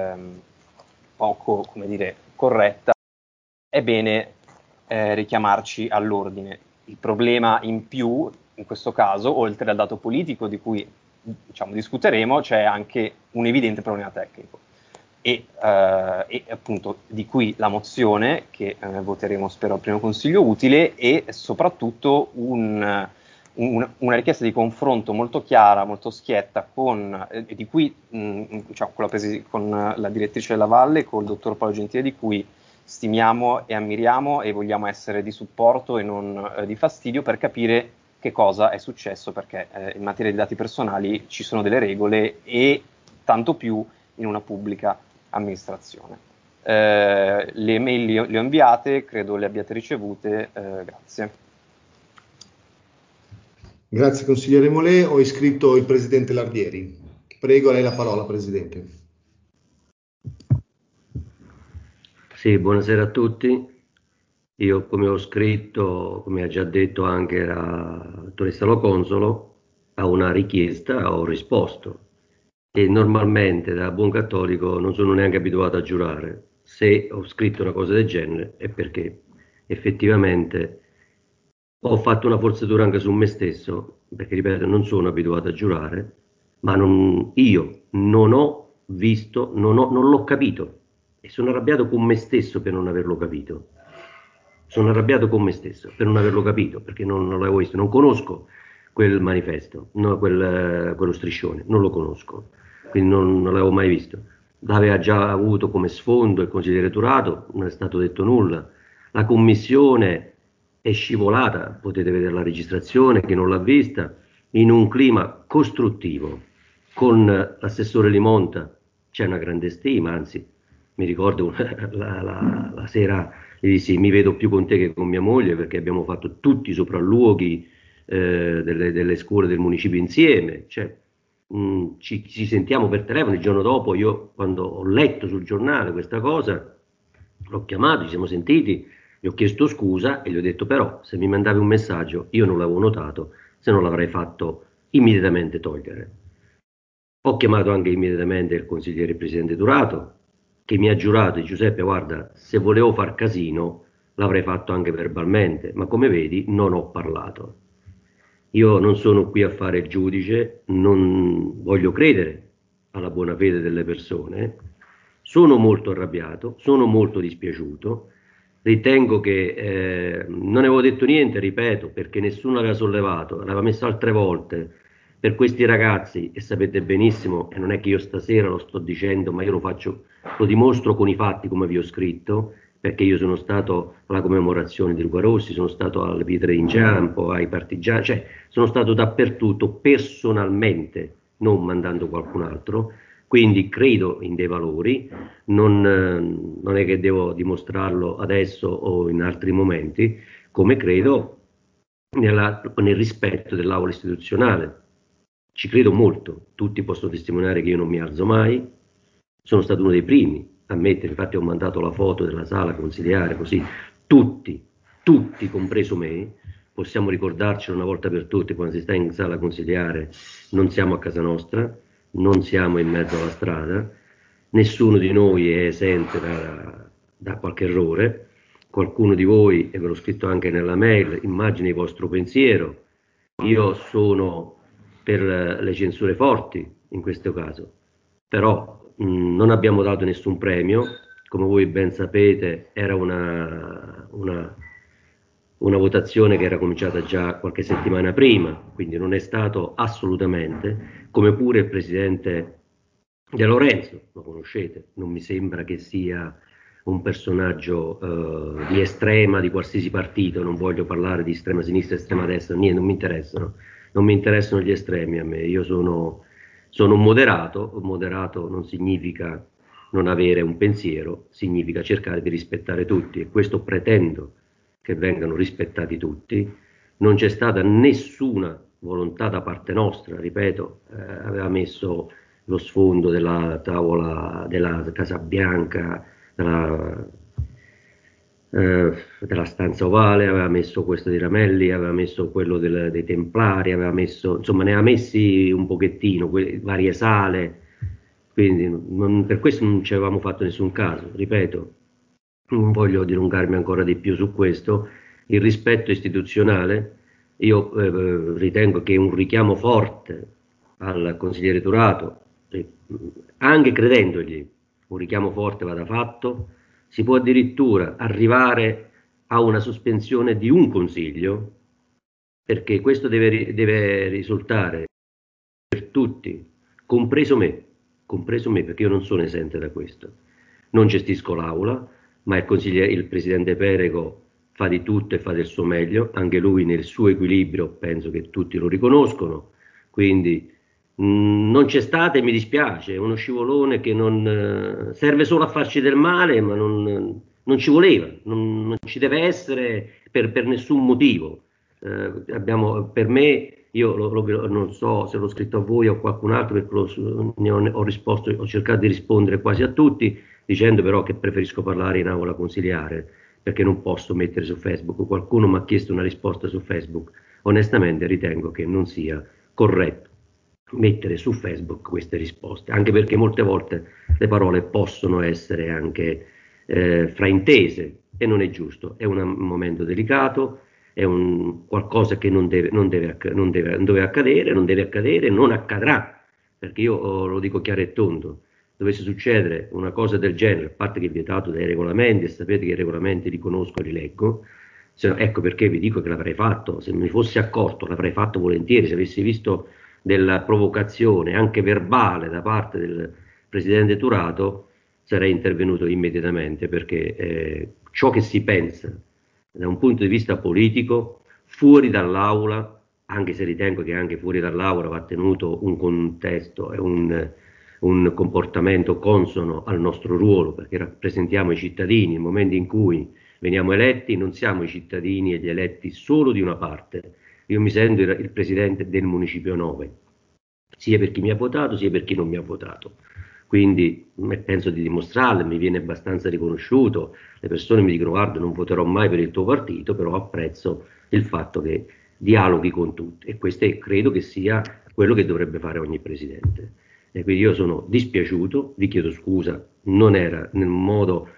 poco, come dire, corretta, è bene richiamarci all'ordine. Il problema in più, in questo caso, oltre al dato politico di cui discuteremo, c'è anche un evidente problema tecnico e appunto di qui la mozione che voteremo, spero, al primo consiglio utile, e soprattutto una richiesta di confronto molto chiara, molto schietta di cui con la direttrice della Valle, con il dottor Paolo Gentile, di cui stimiamo e ammiriamo e vogliamo essere di supporto e non di fastidio, per capire che cosa è successo, perché in materia di dati personali ci sono delle regole, e tanto più in una pubblica amministrazione. Le mail le ho inviate, credo le abbiate ricevute, grazie. Grazie consigliere Molè, ho iscritto il presidente Lardieri. Prego, a lei la parola, presidente. Sì, buonasera a tutti. Io, come ho scritto, come ha già detto anche la dottoressa Lo Consolo, a una richiesta ho risposto, e normalmente da buon cattolico non sono neanche abituato a giurare. Se ho scritto una cosa del genere è perché effettivamente ho fatto una forzatura anche su me stesso, perché ripeto, non sono abituato a giurare, ma io non ho visto, non l'ho capito, e sono arrabbiato con me stesso per non averlo capito. Sono arrabbiato con me stesso per non averlo capito, perché non l'avevo visto, non conosco quel manifesto, no, quello striscione, non lo conosco, quindi non l'avevo mai visto. L'aveva già avuto come sfondo il consigliere Turato, non è stato detto nulla. La commissione è scivolata, potete vedere la registrazione, che non l'ha vista, in un clima costruttivo, con l'assessore Limonta c'è una grande stima, anzi mi ricordo la sera gli dissi: mi vedo più con te che con mia moglie, perché abbiamo fatto tutti i sopralluoghi delle scuole del municipio insieme, cioè, ci sentiamo per telefono. Il giorno dopo, io, quando ho letto sul giornale questa cosa, l'ho chiamato, ci siamo sentiti, gli ho chiesto scusa e gli ho detto: però se mi mandavi un messaggio io non l'avevo notato, se non l'avrei fatto immediatamente togliere. Ho chiamato anche immediatamente il consigliere presidente Turato, che mi ha giurato: Giuseppe, guarda, se volevo far casino l'avrei fatto anche verbalmente, ma come vedi non ho parlato. Io non sono qui a fare il giudice, non voglio credere alla buona fede delle persone, sono molto arrabbiato, sono molto dispiaciuto, ritengo che non avevo detto niente, ripeto, perché nessuno l'aveva sollevato, l'aveva messo altre volte per questi ragazzi, e sapete benissimo, e non è che io stasera lo sto dicendo, ma io lo dimostro con i fatti come vi ho scritto, perché io sono stato alla commemorazione di Luca Rossi, sono stato alle pietre d'inciampo, ai partigiani, cioè sono stato dappertutto personalmente, non mandando qualcun altro, quindi credo in dei valori, non è che devo dimostrarlo adesso o in altri momenti, come credo nel rispetto dell'aula istituzionale. Ci credo molto, tutti possono testimoniare che io non mi alzo mai, sono stato uno dei primi a mettere, infatti ho mandato la foto della sala consiliare, così tutti, compreso me, possiamo ricordarcelo una volta per tutte, quando si sta in sala consiliare non siamo a casa nostra, non siamo in mezzo alla strada, nessuno di noi è esente da qualche errore, qualcuno di voi, e ve l'ho scritto anche nella mail, immagini il vostro pensiero, io sono per le censure forti in questo caso, però non abbiamo dato nessun premio, come voi ben sapete era una votazione che era cominciata già qualche settimana prima, quindi non è stato assolutamente, come pure il presidente De Lorenzo, lo conoscete, non mi sembra che sia un personaggio di estrema, di qualsiasi partito, non voglio parlare di estrema sinistra, estrema destra, niente, non mi interessano gli estremi a me, io sono un moderato non significa non avere un pensiero, significa cercare di rispettare tutti e questo pretendo che vengano rispettati tutti, non c'è stata nessuna volontà da parte nostra, ripeto, aveva messo lo sfondo della tavola della Casa Bianca, della stanza ovale, aveva messo questo di Ramelli, aveva messo quello dei Templari, aveva messo, insomma ne aveva messi un pochettino, varie sale, quindi per questo non ci avevamo fatto nessun caso, ripeto, non voglio dilungarmi ancora di più su questo, il rispetto istituzionale, io ritengo che un richiamo forte al consigliere Turato, anche credendogli, un richiamo forte vada fatto, si può addirittura arrivare a una sospensione di un consiglio, perché questo deve risultare per tutti, compreso me, perché io non sono esente da questo. Non gestisco l'aula, ma il presidente Perego fa di tutto e fa del suo meglio, anche lui nel suo equilibrio penso che tutti lo riconoscono, quindi non c'è stato e mi dispiace, è uno scivolone che non serve solo a farci del male, ma non ci voleva, non ci deve essere per nessun motivo. Per me, io non so se l'ho scritto a voi o a qualcun altro, perché ho risposto, ho cercato di rispondere quasi a tutti, dicendo però che preferisco parlare in aula consiliare, perché non posso mettere su Facebook. Qualcuno mi ha chiesto una risposta su Facebook, onestamente ritengo che non sia corretto mettere su Facebook queste risposte, anche perché molte volte le parole possono essere anche fraintese e non è giusto, è un momento delicato, è qualcosa che non deve accadere, non accadrà, perché io lo dico chiaro e tondo, dovesse succedere una cosa del genere, a parte che è vietato dai regolamenti, e sapete che i regolamenti li conosco e li leggo, ecco perché vi dico che l'avrei fatto, se mi fossi accorto l'avrei fatto volentieri, se avessi visto della provocazione anche verbale da parte del presidente Turato sarei intervenuto immediatamente, perché ciò che si pensa da un punto di vista politico fuori dall'aula, anche se ritengo che anche fuori dall'aula va tenuto un contesto e un comportamento consono al nostro ruolo, perché rappresentiamo i cittadini, nel momento in cui veniamo eletti non siamo i cittadini e gli eletti solo di una parte. Io mi sento il presidente del Municipio 9, sia per chi mi ha votato sia per chi non mi ha votato, quindi penso di dimostrarlo, mi viene abbastanza riconosciuto, le persone mi dicono guarda non voterò mai per il tuo partito, però apprezzo il fatto che dialoghi con tutti, e questo credo che sia quello che dovrebbe fare ogni presidente. E quindi io sono dispiaciuto, vi chiedo scusa, non era nel modo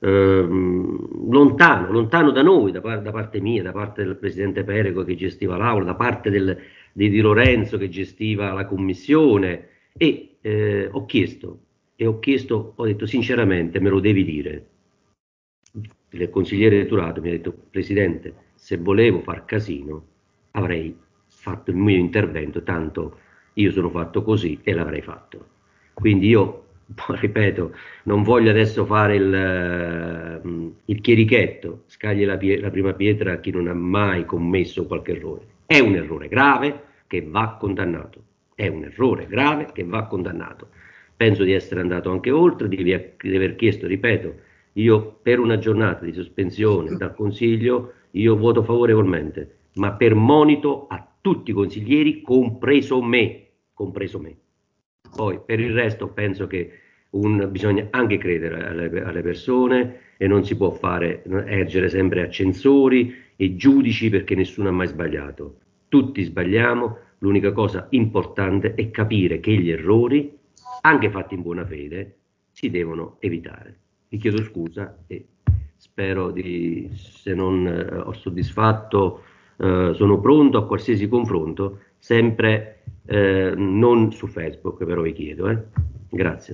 lontano da noi, da parte mia, da parte del presidente Perego che gestiva l'aula, da parte di Lorenzo che gestiva la commissione, e ho chiesto, ho detto sinceramente, me lo devi dire. Il consigliere Turato mi ha detto: Presidente, se volevo far casino avrei fatto il mio intervento, tanto io sono fatto così e l'avrei fatto. Quindi io, ripeto, non voglio adesso fare il chierichetto, scagli la prima pietra a chi non ha mai commesso qualche errore. È un errore grave che va condannato. È un errore grave che va condannato. Penso di essere andato anche oltre, di aver chiesto, ripeto, io per una giornata di sospensione dal Consiglio, io voto favorevolmente, ma per monito a tutti i consiglieri, compreso me. Poi per il resto penso che bisogna anche credere alle persone e non si può ergere sempre a censori e giudici, perché nessuno ha mai sbagliato. Tutti sbagliamo, l'unica cosa importante è capire che gli errori, anche fatti in buona fede, si devono evitare. Vi chiedo scusa e spero se non ho soddisfatto, sono pronto a qualsiasi confronto, sempre non su Facebook, però vi chiedo. Grazie.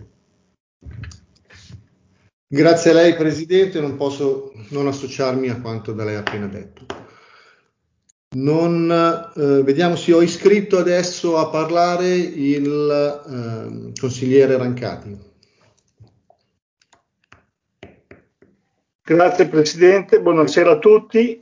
Grazie a lei Presidente, non posso non associarmi a quanto da lei appena detto. Vediamo se ho iscritto adesso a parlare il consigliere Rancati. Grazie Presidente, buonasera a tutti.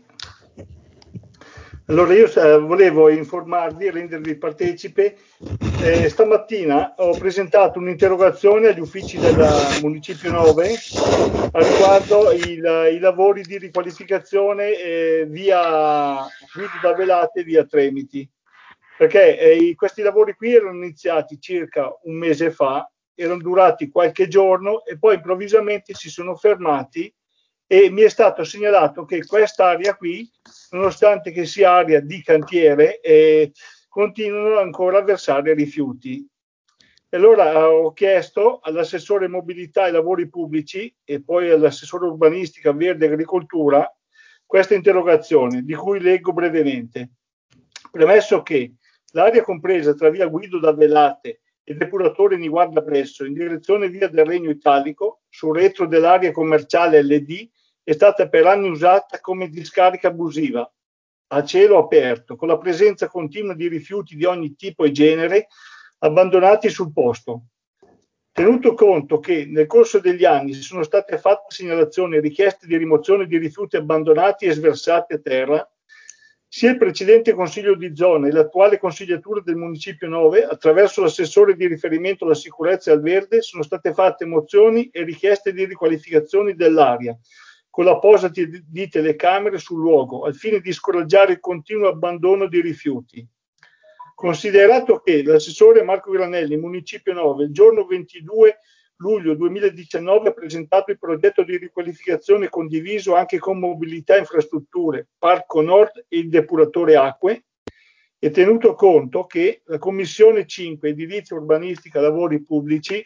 Allora io volevo informarvi e rendervi partecipe. Stamattina ho presentato un'interrogazione agli uffici del Municipio 9 riguardo i lavori di riqualificazione via Guido da Velate e via Tremiti, perché questi lavori qui erano iniziati circa un mese fa, erano durati qualche giorno e poi improvvisamente si sono fermati, e mi è stato segnalato che quest'area qui, nonostante che sia area di cantiere, continuano ancora a versare rifiuti. E allora ho chiesto all'assessore mobilità e lavori pubblici e poi all'assessore urbanistica, verde e agricoltura questa interrogazione, di cui leggo brevemente. Premesso che l'area compresa tra via Guido da Velate e depuratore Niguarda Presso in direzione via del Regno Italico, sul retro dell'area commerciale LD, è stata per anni usata come discarica abusiva a cielo aperto, con la presenza continua di rifiuti di ogni tipo e genere abbandonati sul posto. Tenuto conto che nel corso degli anni sono state fatte segnalazioni e richieste di rimozione di rifiuti abbandonati e sversati a terra, sia il precedente Consiglio di zona e l'attuale consigliatura del Municipio 9, attraverso l'assessore di riferimento alla sicurezza e al verde, sono state fatte mozioni e richieste di riqualificazione dell'area, con la posa di telecamere sul luogo, al fine di scoraggiare il continuo abbandono di rifiuti. Considerato che l'assessore Marco Granelli, Municipio 9, il giorno 22 luglio 2019 ha presentato il progetto di riqualificazione condiviso anche con Mobilità e Infrastrutture, Parco Nord e il depuratore acque, e tenuto conto che la Commissione 5 Edilizia Urbanistica Lavori Pubblici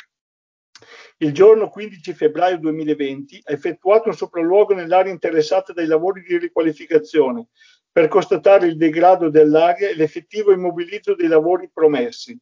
il giorno 15 febbraio 2020 ha effettuato un sopralluogo nell'area interessata dai lavori di riqualificazione per constatare il degrado dell'area e l'effettivo immobilizzo dei lavori promessi.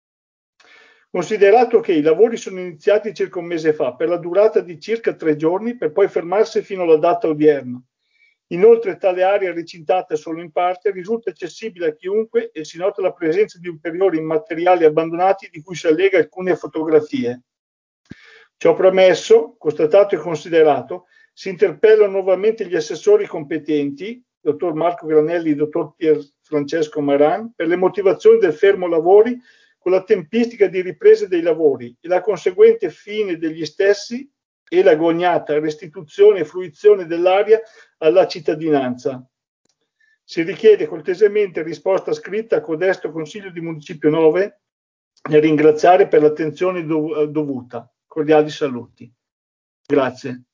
Considerato che i lavori sono iniziati circa un mese fa per la durata di circa 3 giorni per poi fermarsi fino alla data odierna. Inoltre tale area recintata solo in parte risulta accessibile a chiunque e si nota la presenza di ulteriori materiali abbandonati di cui si allega alcune fotografie. Ciò premesso, constatato e considerato, si interpellano nuovamente gli assessori competenti, dottor Marco Granelli e dottor Pier Francesco Maran, per le motivazioni del fermo lavori con la tempistica di ripresa dei lavori e la conseguente fine degli stessi e l'agognata restituzione e fruizione dell'area alla cittadinanza. Si richiede cortesemente risposta scritta a codesto Consiglio di Municipio 9 nel ringraziare per l'attenzione dovuta. Cordiali saluti. Grazie.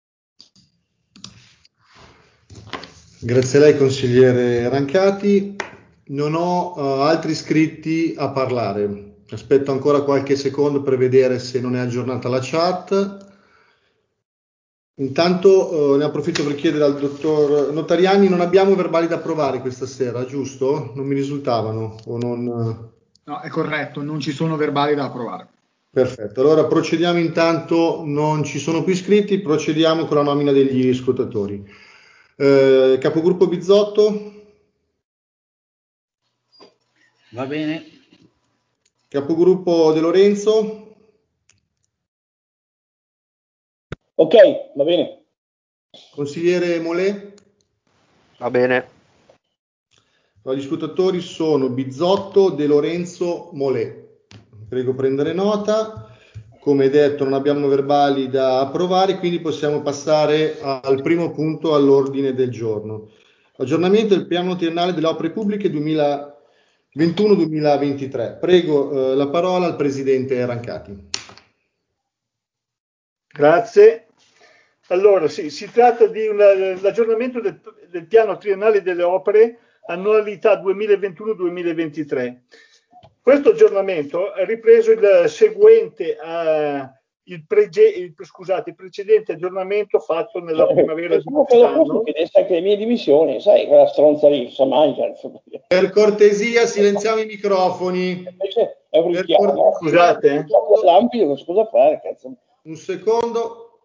Grazie a lei consigliere Rancati. Non ho altri iscritti a parlare. Aspetto ancora qualche secondo per vedere se non è aggiornata la chat. Intanto ne approfitto per chiedere al dottor Notarianni, non abbiamo verbali da approvare questa sera, giusto? Non mi risultavano o non... No, è corretto, non ci sono verbali da approvare. Perfetto, allora procediamo intanto, non ci sono più iscritti, procediamo con la nomina degli scrutatori. Capogruppo Bizzotto? Va bene. Capogruppo De Lorenzo? Ok, va bene. Consigliere Molè? Va bene. Gli scrutatori sono Bizzotto, De Lorenzo, Molè. Prego prendere nota. Come detto, non abbiamo verbali da approvare, quindi possiamo passare al primo punto all'ordine del giorno. Aggiornamento del piano triennale delle opere pubbliche 2021-2023. Prego la parola al Presidente Rancati. Grazie. Allora, sì, si tratta di l'aggiornamento del piano triennale delle opere annualità 2021-2023. Questo aggiornamento è ripreso il seguente il precedente aggiornamento fatto nella primavera di quest'anno. Che sai che le mie dimissioni, sai, quella stronza lì, si mangia. Per cortesia, silenziamo i microfoni. È un richiamo. Scusate. Lampido, cosa fare, cazzo? Un secondo.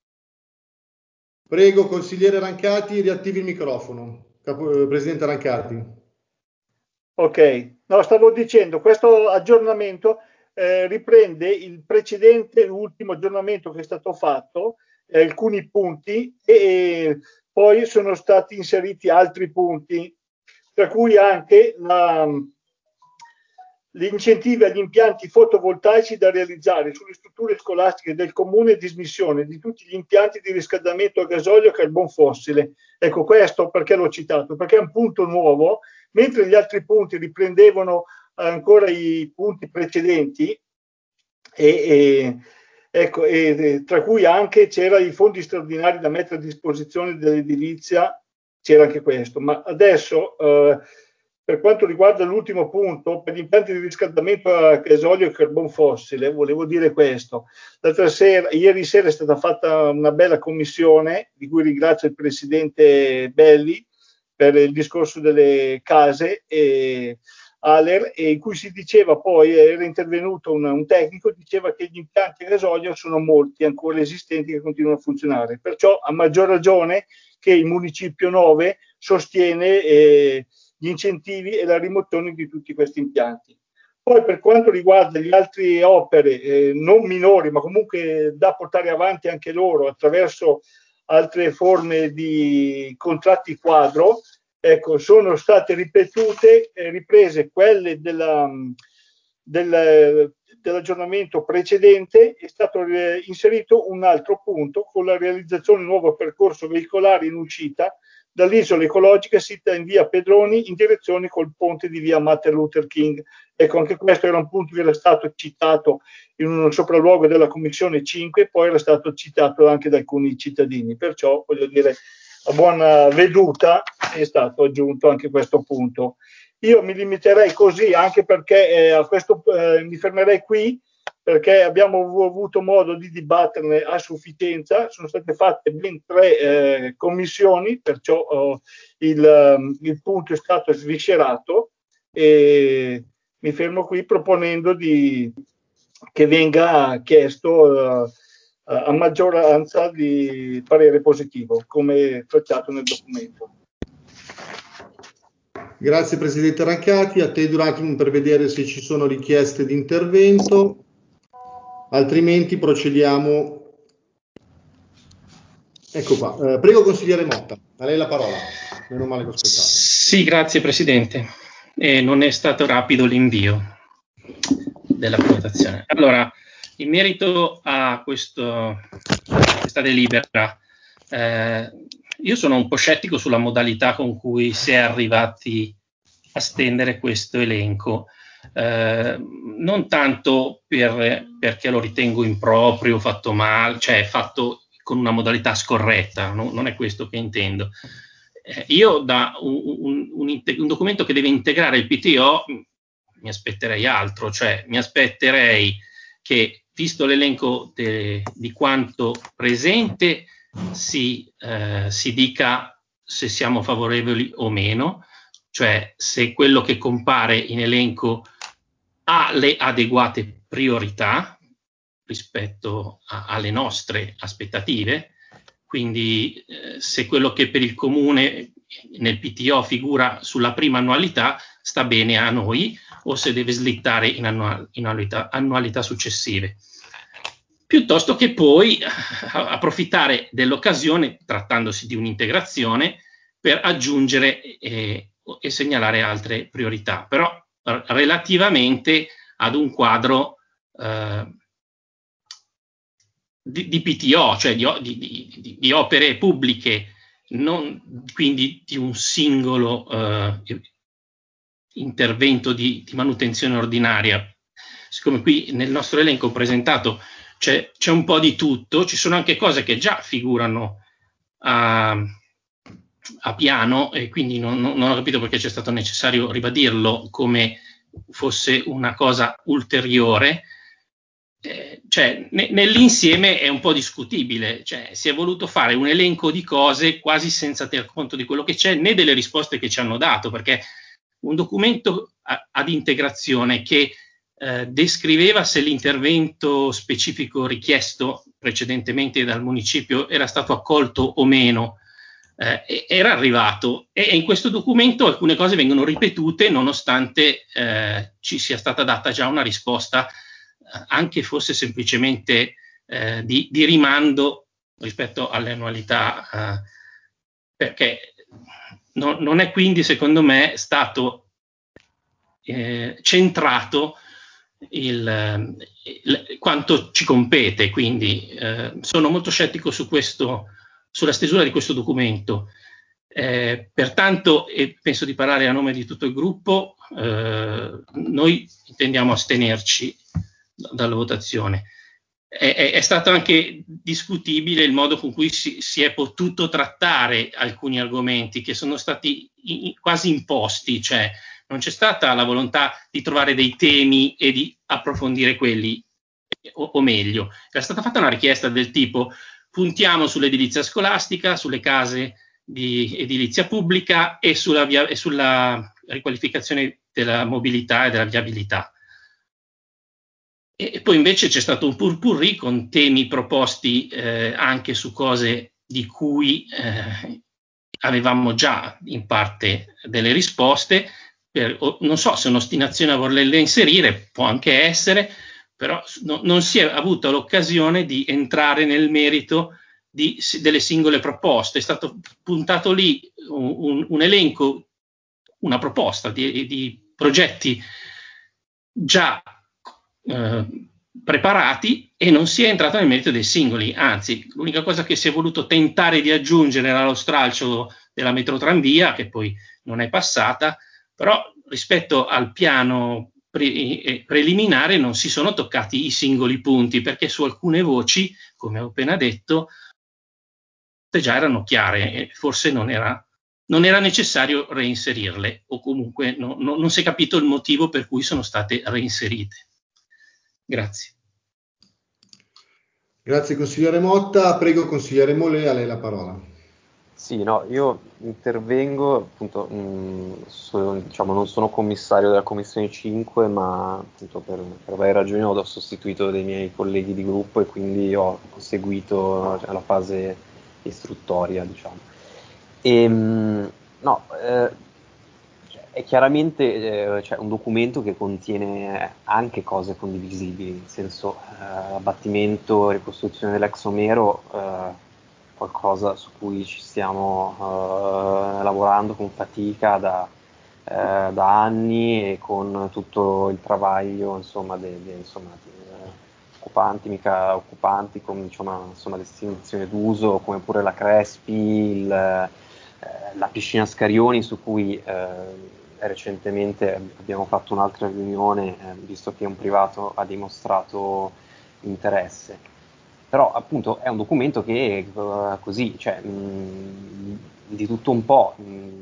Prego, consigliere Rancati, riattivi il microfono. Presidente Rancati. Ok, no, stavo dicendo, questo aggiornamento riprende il precedente, l'ultimo aggiornamento che è stato fatto, alcuni punti e poi sono stati inseriti altri punti, tra cui anche gli incentivi agli impianti fotovoltaici da realizzare sulle strutture scolastiche del comune e dismissione di tutti gli impianti di riscaldamento a gasolio e carbon fossile. Ecco, questo perché l'ho citato? Perché è un punto nuovo, mentre gli altri punti riprendevano ancora i punti precedenti tra cui anche c'era i fondi straordinari da mettere a disposizione dell'edilizia, c'era anche questo, ma adesso per quanto riguarda l'ultimo punto, per gli impianti di riscaldamento a gasolio e carbon fossile, volevo dire questo. Ieri sera è stata fatta una bella commissione, di cui ringrazio il Presidente Belli per il discorso delle case e ALER, e in cui si diceva poi, era intervenuto un tecnico, diceva che gli impianti a gasolio sono molti ancora esistenti che continuano a funzionare. Perciò a maggior ragione che il Municipio 9 sostiene gli incentivi e la rimozione di tutti questi impianti. Poi per quanto riguarda le altre opere non minori, ma comunque da portare avanti anche loro attraverso altre forme di contratti quadro, ecco, sono state riprese quelle dell'aggiornamento precedente. È stato inserito un altro punto con la realizzazione di un nuovo percorso veicolare in uscita dall'isola ecologica sita in via Pedroni in direzione col ponte di via Martin Luther King. Ecco, anche questo era un punto che era stato citato in un sopralluogo della Commissione 5 e poi era stato citato anche da alcuni cittadini. Perciò, voglio dire, a buona veduta è stato aggiunto anche questo punto. Io mi limiterei così, anche perché a questo mi fermerei qui, perché abbiamo avuto modo di dibatterne a sufficienza. Sono state fatte ben 3 commissioni, perciò il punto è stato sviscerato e mi fermo qui proponendo che venga chiesto a maggioranza di parere positivo, come tracciato nel documento. Grazie Presidente Rancati, atteso un attimo per vedere se ci sono richieste di intervento. Altrimenti procediamo. Ecco qua. Prego consigliere Motta, a lei la parola. Meno male che ho aspettato. Sì, grazie Presidente. Non è stato rapido l'invio della prenotazione. Allora, in merito a questa delibera, io sono un po' scettico sulla modalità con cui si è arrivati a stendere questo elenco. Non tanto perché lo ritengo improprio, fatto male, cioè fatto con una modalità scorretta, non è questo che intendo. Io da un documento che deve integrare il PTO mi aspetterei altro, cioè mi aspetterei che, visto l'elenco di quanto presente, si dica se siamo favorevoli o meno, cioè se quello che compare in elenco ha le adeguate priorità rispetto alle nostre aspettative, quindi se quello che per il comune nel PTO figura sulla prima annualità sta bene a noi o se deve slittare in annualità successive, piuttosto che poi approfittare dell'occasione, trattandosi di un'integrazione, per aggiungere e segnalare altre priorità, però relativamente ad un quadro di PTO, cioè di opere pubbliche, non quindi di un singolo intervento di manutenzione ordinaria. Siccome qui nel nostro elenco presentato c'è un po' di tutto, ci sono anche cose che già figurano a piano, e quindi non ho capito perché c'è stato necessario ribadirlo come fosse una cosa ulteriore. Cioè, nell'insieme è un po' discutibile, cioè, si è voluto fare un elenco di cose quasi senza tener conto di quello che c'è né delle risposte che ci hanno dato, perché un documento ad integrazione che descriveva se l'intervento specifico richiesto precedentemente dal municipio era stato accolto o meno, era arrivato, e in questo documento alcune cose vengono ripetute nonostante ci sia stata data già una risposta, anche fosse semplicemente di rimando rispetto alle annualità, perché non è quindi, secondo me, stato centrato quanto ci compete. Quindi sono molto scettico su questo, sulla stesura di questo documento. Pertanto, e penso di parlare a nome di tutto il gruppo, noi intendiamo astenerci dalla votazione. È stato anche discutibile il modo con cui si è potuto trattare alcuni argomenti che sono stati quasi imposti, cioè non c'è stata la volontà di trovare dei temi e di approfondire quelli, o meglio, era stata fatta una richiesta del tipo: puntiamo sull'edilizia scolastica, sulle case di edilizia pubblica e sulla riqualificazione della mobilità e della viabilità. E poi invece c'è stato un purpurri con temi proposti anche su cose di cui avevamo già in parte delle risposte, non so se un'ostinazione a volerle inserire, può anche essere, però non si è avuta l'occasione di entrare nel merito delle singole proposte. È stato puntato lì un elenco, una proposta di progetti già preparati, e non si è entrato nel merito dei singoli. Anzi, l'unica cosa che si è voluto tentare di aggiungere era lo stralcio della metrotranvia, che poi non è passata, però rispetto al piano preliminare non si sono toccati i singoli punti, perché su alcune voci, come ho appena detto, già erano chiare e forse non era necessario reinserirle, o comunque non si è capito il motivo per cui sono state reinserite. Grazie. Grazie consigliere Motta. Prego consigliere Molé, a lei la parola. Sì, no, io intervengo, appunto, diciamo, non sono commissario della Commissione 5, ma appunto per varie ragioni ho sostituito dei miei colleghi di gruppo e quindi ho seguito la fase istruttoria, diciamo. È chiaramente un documento che contiene anche cose condivisibili, nel senso abbattimento e ricostruzione dell'ex Omero, qualcosa su cui ci stiamo lavorando con fatica da anni, e con tutto il travaglio, insomma, occupanti con, diciamo, destinazione d'uso, come pure la Crespi, la piscina Scarioni, su cui recentemente abbiamo fatto un'altra riunione, visto che un privato ha dimostrato interesse. Però appunto è un documento che così, cioè, di tutto un po',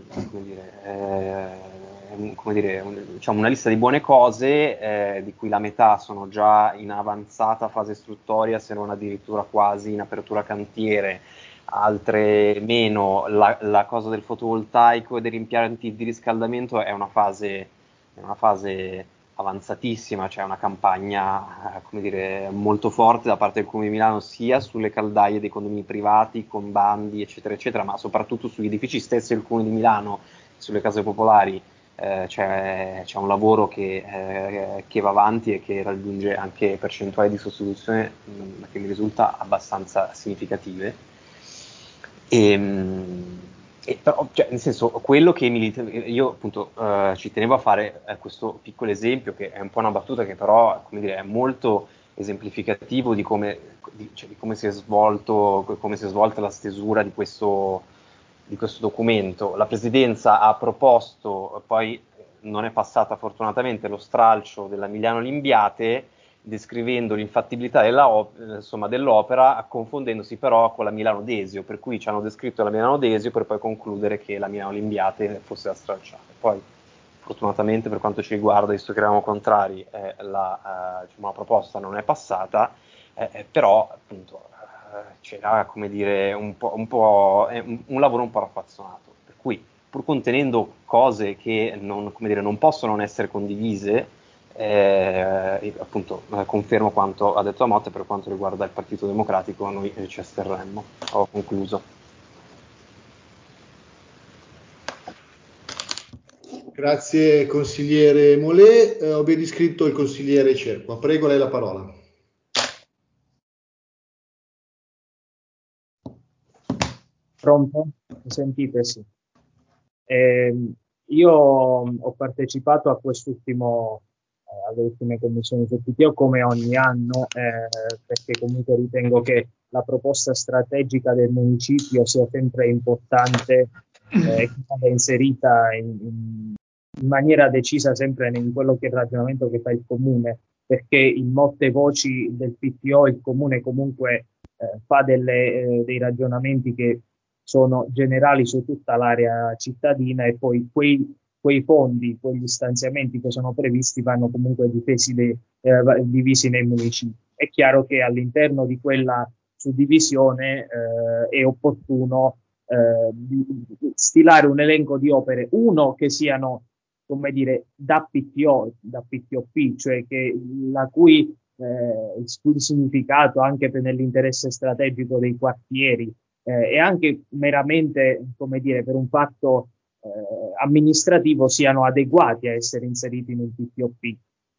diciamo una lista di buone cose, di cui la metà sono già in avanzata fase istruttoria, se non addirittura quasi in apertura cantiere, altre meno. La cosa del fotovoltaico e degli impianti di riscaldamento è una fase avanzatissima, c'è una campagna come dire, molto forte da parte del Comune di Milano, sia sulle caldaie dei condomini privati con bandi eccetera eccetera, ma soprattutto sugli edifici stessi del Comune di Milano, sulle case popolari. C'è un lavoro che va avanti e che raggiunge anche percentuali di sostituzione che mi risulta abbastanza significative. Però, cioè, nel senso, quello che io appunto ci tenevo a fare questo piccolo esempio, che è un po' una battuta, che però come dire, è molto esemplificativo di come si è svolta la stesura di questo documento. La Presidenza ha proposto, poi non è passata fortunatamente, lo stralcio della Milano Limbiate, descrivendo l'infattibilità dell'opera, confondendosi però con la Milano Desio, per cui ci hanno descritto la Milano Desio per poi concludere che la Milano Limbiate fosse da stralciare. Poi fortunatamente, per quanto ci riguarda, visto che eravamo contrari, la proposta non è passata, però appunto c'era, come dire, un lavoro un po' raffazzonato, per cui pur contenendo cose che non possono non essere condivise, appunto confermo quanto ha detto Amotte. Per quanto riguarda il Partito Democratico, noi ci asterremmo. Ho concluso. Grazie consigliere Molé. Ho ben iscritto il consigliere Cerqua. Prego, lei la parola. Pronto? Mi sentite? Sì. Io ho partecipato a alle ultime commissioni esecutive come ogni anno, perché comunque ritengo che la proposta strategica del municipio sia sempre importante e che vada inserita in maniera decisa sempre in quello che è il ragionamento che fa il comune, perché in molte voci del PTO il comune comunque fa dei ragionamenti che sono generali su tutta l'area cittadina, e poi quei fondi, quegli stanziamenti che sono previsti vanno comunque divisi nei municipi. È chiaro che all'interno di quella suddivisione è opportuno stilare un elenco di opere, che siano, come dire, da PTOP, cioè la cui significato anche nell'interesse strategico dei quartieri e anche meramente, come dire, per un fatto amministrativo siano adeguati a essere inseriti in un PTOP,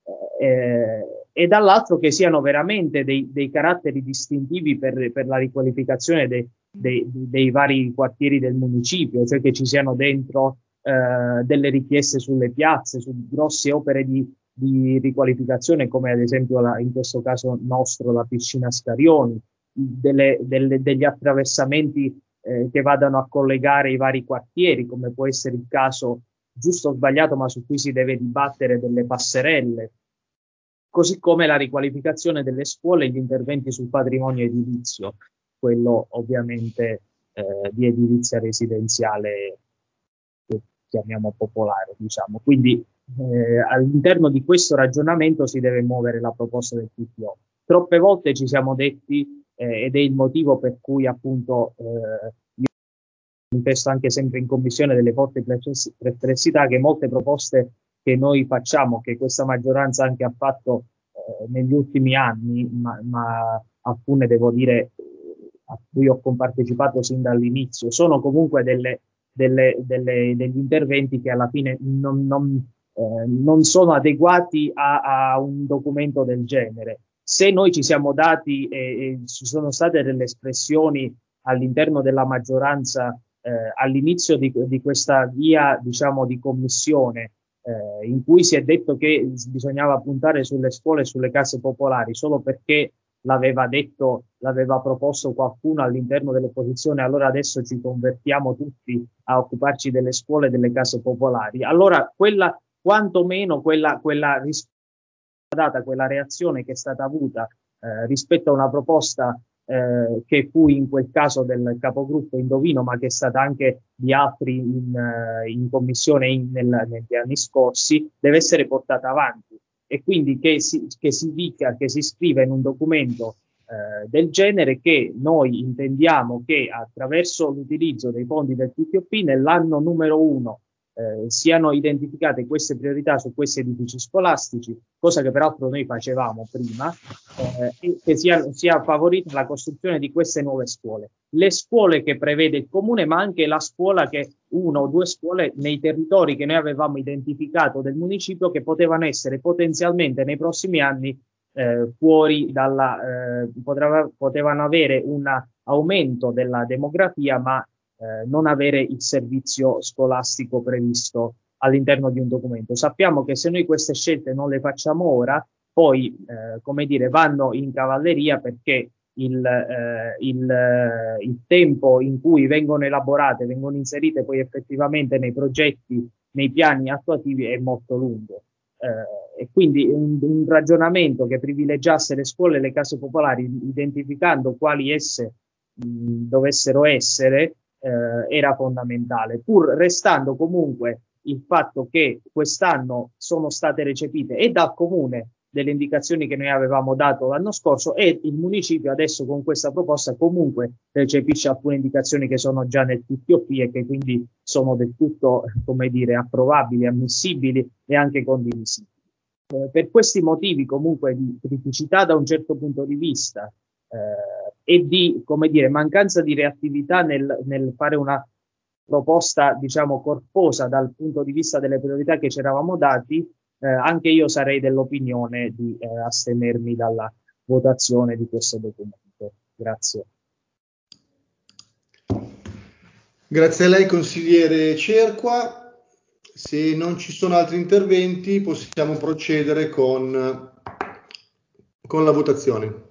e dall'altro che siano veramente dei caratteri distintivi per la riqualificazione dei vari quartieri del municipio, cioè che ci siano dentro delle richieste sulle piazze, su grosse opere di riqualificazione, come ad esempio in questo caso nostro la piscina Scarioni, degli attraversamenti che vadano a collegare i vari quartieri, come può essere il caso, giusto o sbagliato, ma su cui si deve dibattere, delle passerelle, così come la riqualificazione delle scuole e gli interventi sul patrimonio edilizio, quello ovviamente di edilizia residenziale che chiamiamo popolare, diciamo. Quindi all'interno di questo ragionamento si deve muovere la proposta del PTO. Troppe volte ci siamo detti, ed è il motivo per cui appunto io manifesto anche sempre in commissione delle forti perplessità, che molte proposte che noi facciamo, che questa maggioranza anche ha fatto negli ultimi anni, ma alcune devo dire a cui ho compartecipato sin dall'inizio, sono comunque degli interventi che alla fine non sono adeguati a un documento del genere. Se noi ci siamo dati e ci sono state delle espressioni all'interno della maggioranza all'inizio di questa via, diciamo, di commissione, in cui si è detto che bisognava puntare sulle scuole e sulle case popolari solo perché l'aveva proposto qualcuno all'interno dell'opposizione, allora adesso ci convertiamo tutti a occuparci delle scuole e delle case popolari. Allora quantomeno quella data quella reazione che è stata avuta rispetto a una proposta che fu in quel caso del capogruppo Indovino, ma che è stata anche di altri in commissione negli anni scorsi, deve essere portata avanti, e quindi che si dica, che si scriva in un documento del genere, che noi intendiamo che attraverso l'utilizzo dei fondi del TTOP nell'anno numero 1 siano identificate queste priorità su questi edifici scolastici, cosa che peraltro noi facevamo prima, e che sia favorita la costruzione di queste nuove scuole. Le scuole che prevede il comune, ma anche la scuola una o due scuole nei territori che noi avevamo identificato del municipio, che potevano essere potenzialmente nei prossimi anni fuori potevano avere un aumento della demografia, ma non avere il servizio scolastico previsto all'interno di un documento. Sappiamo che se noi queste scelte non le facciamo ora, poi vanno in cavalleria, perché il tempo in cui vengono elaborate, vengono inserite poi effettivamente nei progetti, nei piani attuativi è molto lungo. E quindi un ragionamento che privilegiasse le scuole e le case popolari, identificando quali esse dovessero essere, era fondamentale, pur restando comunque il fatto che quest'anno sono state recepite e dal comune delle indicazioni che noi avevamo dato l'anno scorso, e il municipio adesso con questa proposta comunque recepisce alcune indicazioni che sono già nel TTOP e che quindi sono del tutto, approvabili, ammissibili e anche condivisibili. Per questi motivi comunque di criticità da un certo punto di vista e di, mancanza di reattività nel fare una proposta, corposa dal punto di vista delle priorità che ci eravamo dati, anche io sarei dell'opinione di astenermi dalla votazione di questo documento. Grazie. Grazie a lei, consigliere Cerqua. Se non ci sono altri interventi, possiamo procedere con la votazione.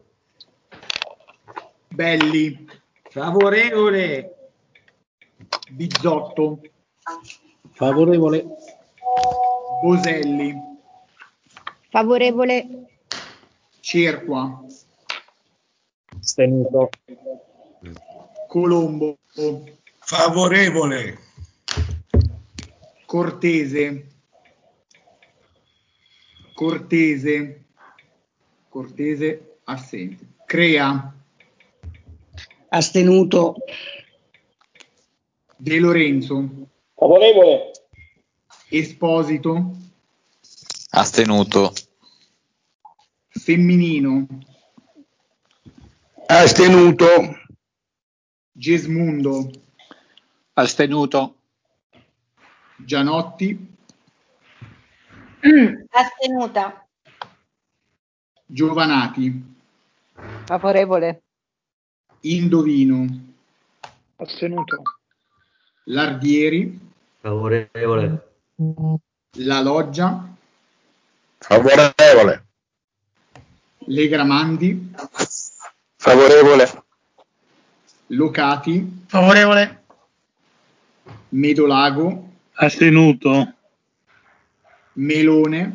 Belli. Favorevole. Bizzotto. Favorevole. Boselli. Favorevole. Cerqua. Astenuto. Colombo. Favorevole. Cortese. Cortese assente. Crea. Astenuto. De Lorenzo. Favorevole. Esposito. Astenuto. Femminino. Astenuto. Gesmundo. Astenuto. Gianotti. Astenuta. Giovanati. Favorevole. Indovino. Astenuto. Lardieri. Favorevole. La Loggia. Favorevole. Legramandi. Favorevole. Locati. Favorevole. Medolago. Astenuto. Melone.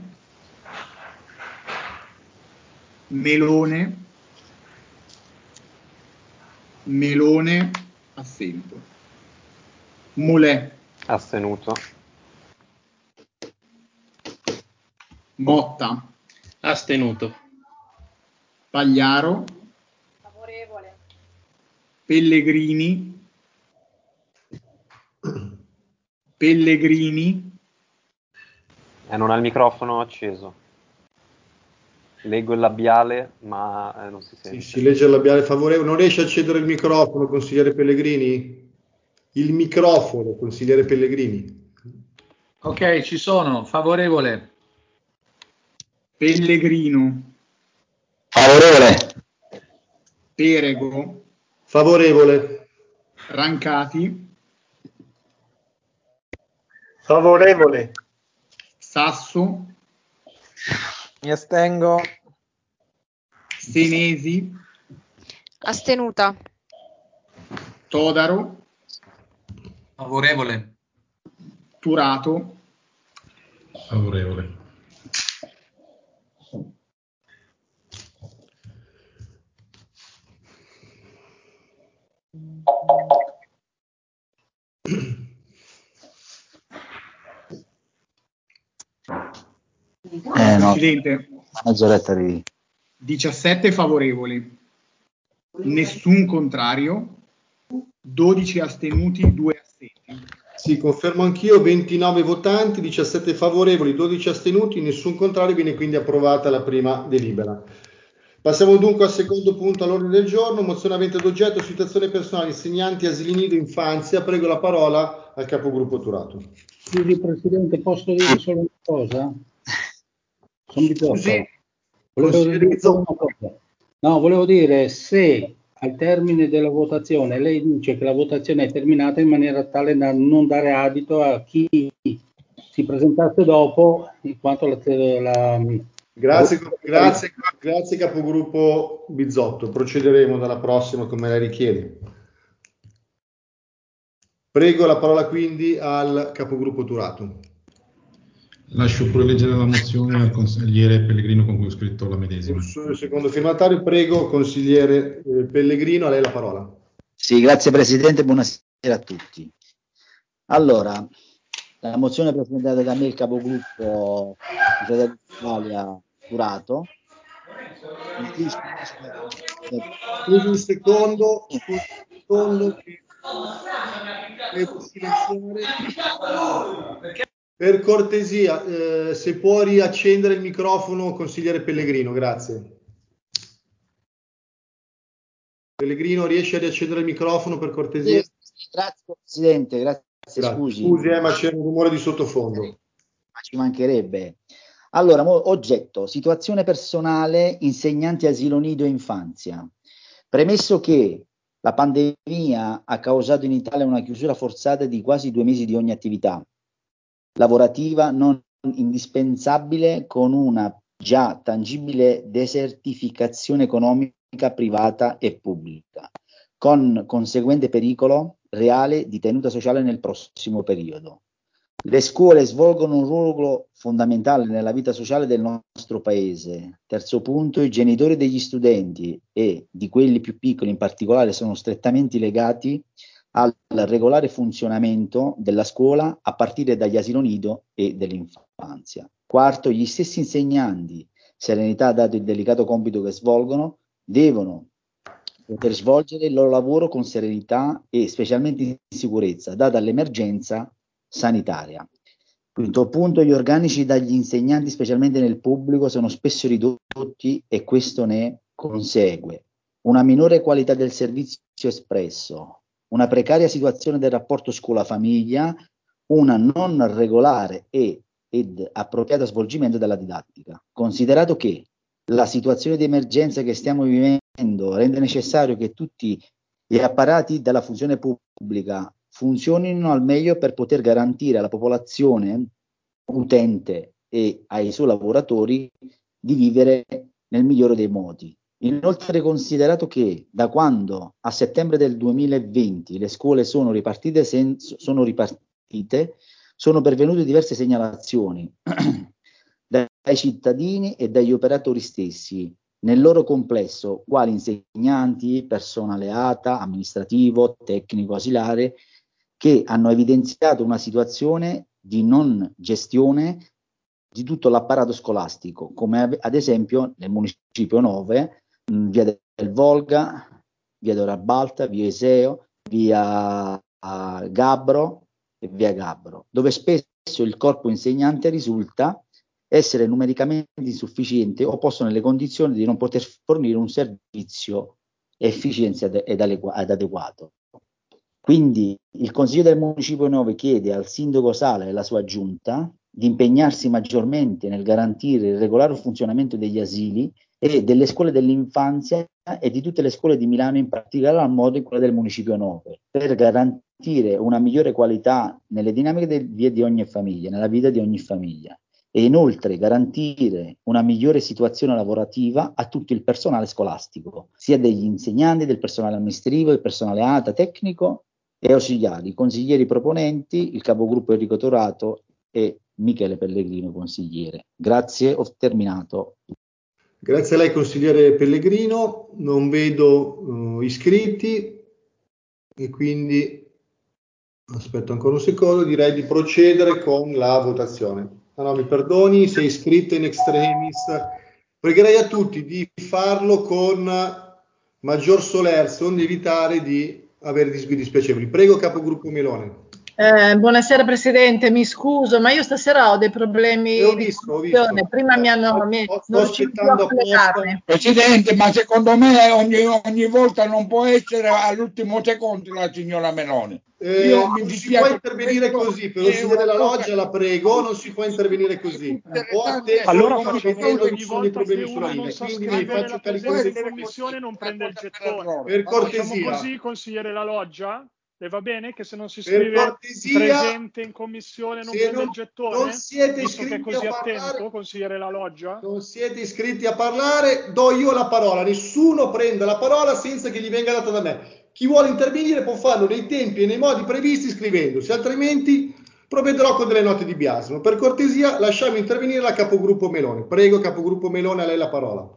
Assento. Mulè. Astenuto. Motta. Astenuto. Pagliaro. Favorevole. Pellegrini. Non ha il microfono acceso. Leggo il labiale, ma non si sente. Si legge il labiale favorevole. Non riesce a accedere il microfono, consigliere Pellegrini? Il microfono, consigliere Pellegrini. Ok, ci sono. Favorevole. Pellegrino. Favorevole. Perego. Favorevole. Rancati. Favorevole. Sasso. Mi astengo. Senesi. Astenuta. Todaro. Favorevole. Turato. Favorevole. Presidente. Mezz'oretta di... 17 favorevoli. nessun contrario, 12 astenuti, 2 assenti. Sì, confermo anch'io, 29 votanti, 17 favorevoli, 12 astenuti, nessun contrario, viene quindi approvata la prima delibera. Passiamo dunque al secondo punto all'ordine del giorno, mozione avente ad oggetto situazione personale, insegnanti, asili nido, infanzia. Prego la parola al capogruppo Turato. Scusi Presidente, posso dire solo una cosa? Sono Bizzotto. Volevo dire se al termine della votazione lei dice che la votazione è terminata in maniera tale da non dare adito a chi si presentasse dopo, in quanto Grazie capogruppo Bizzotto, procederemo dalla prossima come lei richiede. Prego la parola quindi al capogruppo Turato. Lascio pure leggere la mozione al consigliere Pellegrino con cui ho scritto la medesima. Il secondo firmatario, prego consigliere Pellegrino, a lei la parola. Sì, grazie Presidente, buonasera a tutti. Allora, la mozione presentata da me, il capogruppo di Fratelli d'Italia Turato. Scusi un secondo che devo silenziare. Per cortesia, se può riaccendere il microfono, consigliere Pellegrino, grazie. Pellegrino, riesce a riaccendere il microfono per cortesia? Sì, grazie Presidente, grazie. Scusi, ma c'è un rumore di sottofondo. Ma ci mancherebbe. Allora, oggetto, situazione personale, insegnanti asilo nido e infanzia. Premesso che la pandemia ha causato in Italia una chiusura forzata di quasi 2 mesi di ogni attività lavorativa non indispensabile, con una già tangibile desertificazione economica privata e pubblica, con conseguente pericolo reale di tenuta sociale nel prossimo periodo. Le scuole svolgono un ruolo fondamentale nella vita sociale del nostro paese. Terzo punto, i genitori degli studenti e di quelli più piccoli in particolare sono strettamente legati al regolare funzionamento della scuola a partire dagli asilo nido e dell'infanzia. Quarto, gli stessi insegnanti, serenità dato il delicato compito che svolgono, devono poter svolgere il loro lavoro con serenità e specialmente in sicurezza, data l'emergenza sanitaria. Quinto punto, gli organici dagli insegnanti, specialmente nel pubblico, sono spesso ridotti e questo ne consegue una minore qualità del servizio espresso, una precaria situazione del rapporto scuola-famiglia, una non regolare ed appropriato svolgimento della didattica. Considerato che la situazione di emergenza che stiamo vivendo rende necessario che tutti gli apparati della funzione pubblica funzionino al meglio per poter garantire alla popolazione utente e ai suoi lavoratori di vivere nel migliore dei modi. Inoltre, considerato che da quando a settembre del 2020 le scuole sono ripartite, sono pervenute diverse segnalazioni dai cittadini e dagli operatori stessi, nel loro complesso, quali insegnanti, personale ATA, amministrativo, tecnico, asilare, che hanno evidenziato una situazione di non gestione di tutto l'apparato scolastico, come ad esempio nel municipio 9, via del Volga, via Dorabalta, via Iseo, via Gabbro e via Gabbro, dove spesso il corpo insegnante risulta essere numericamente insufficiente o posto nelle condizioni di non poter fornire un servizio efficiente ed adeguato. Quindi il Consiglio del Municipio 9 chiede al Sindaco Sala e alla sua giunta di impegnarsi maggiormente nel garantire il regolare funzionamento degli asili e delle scuole dell'infanzia e di tutte le scuole di Milano, in particolar modo in quella del Municipio 9, per garantire una migliore qualità nelle dinamiche di ogni famiglia, nella vita di ogni famiglia, e inoltre garantire una migliore situazione lavorativa a tutto il personale scolastico, sia degli insegnanti, del personale amministrativo, del personale ATA, tecnico e ausiliari, consiglieri proponenti, il capogruppo Enrico Turato e Michele Pellegrino, consigliere. Grazie, ho terminato. Grazie a lei, consigliere Pellegrino. Non vedo iscritti e quindi aspetto ancora un secondo, direi di procedere con la votazione. No, mi perdoni, sei iscritto in extremis. Pregherei a tutti di farlo con maggior solerzia, onde evitare di avere disguidi spiacevoli. Prego, capogruppo Melone. Buonasera Presidente, mi scuso, ma io stasera ho dei problemi Ho di visto. connessione. Prima non riuscivo più a collegarmi. Presidente, ma secondo me ogni volta non può essere all'ultimo secondo la signora Meloni. Non si può intervenire così, per consigliere la loggia, la prego, non si può intervenire così. Ho atteso allora che facciamo vedo ogni ci sono dei volta che problemi uno sulla non linea, sa quindi mi scrivere faccio la caricare presenza in commissione non prende il gettone. per cortesia. Facciamo così, consigliere la loggia? Le va bene che se non si Per scrive cortesia, presente in commissione non prende il gettone? non siete Visto che è iscritti così a parlare, attento, consigliere la loggia? non siete iscritti a parlare, do io la parola. Nessuno prende la parola senza che gli venga data da me. Chi vuole intervenire può farlo nei tempi e nei modi previsti scrivendosi, altrimenti provvederò con delle note di biasimo. Per cortesia, lasciamo intervenire la capogruppo Melone. Prego, capogruppo Melone, a lei la parola.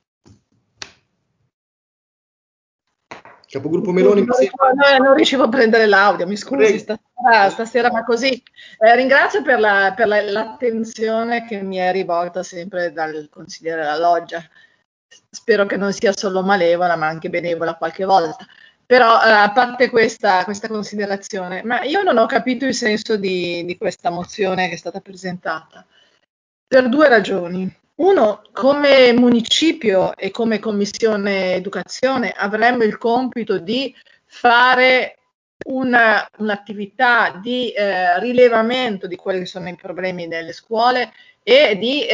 Capogruppo Meloni, non riuscivo a prendere l'audio, mi scusi, stasera ma così. Ringrazio per l'attenzione che mi è rivolta sempre dal consigliere La Loggia. Spero che non sia solo malevola, ma anche benevola qualche volta. Però, a parte questa considerazione, ma io non ho capito il senso di questa mozione che è stata presentata, per due ragioni. Uno, come municipio e come commissione educazione avremmo il compito di fare un'attività di rilevamento di quelli che sono i problemi delle scuole e di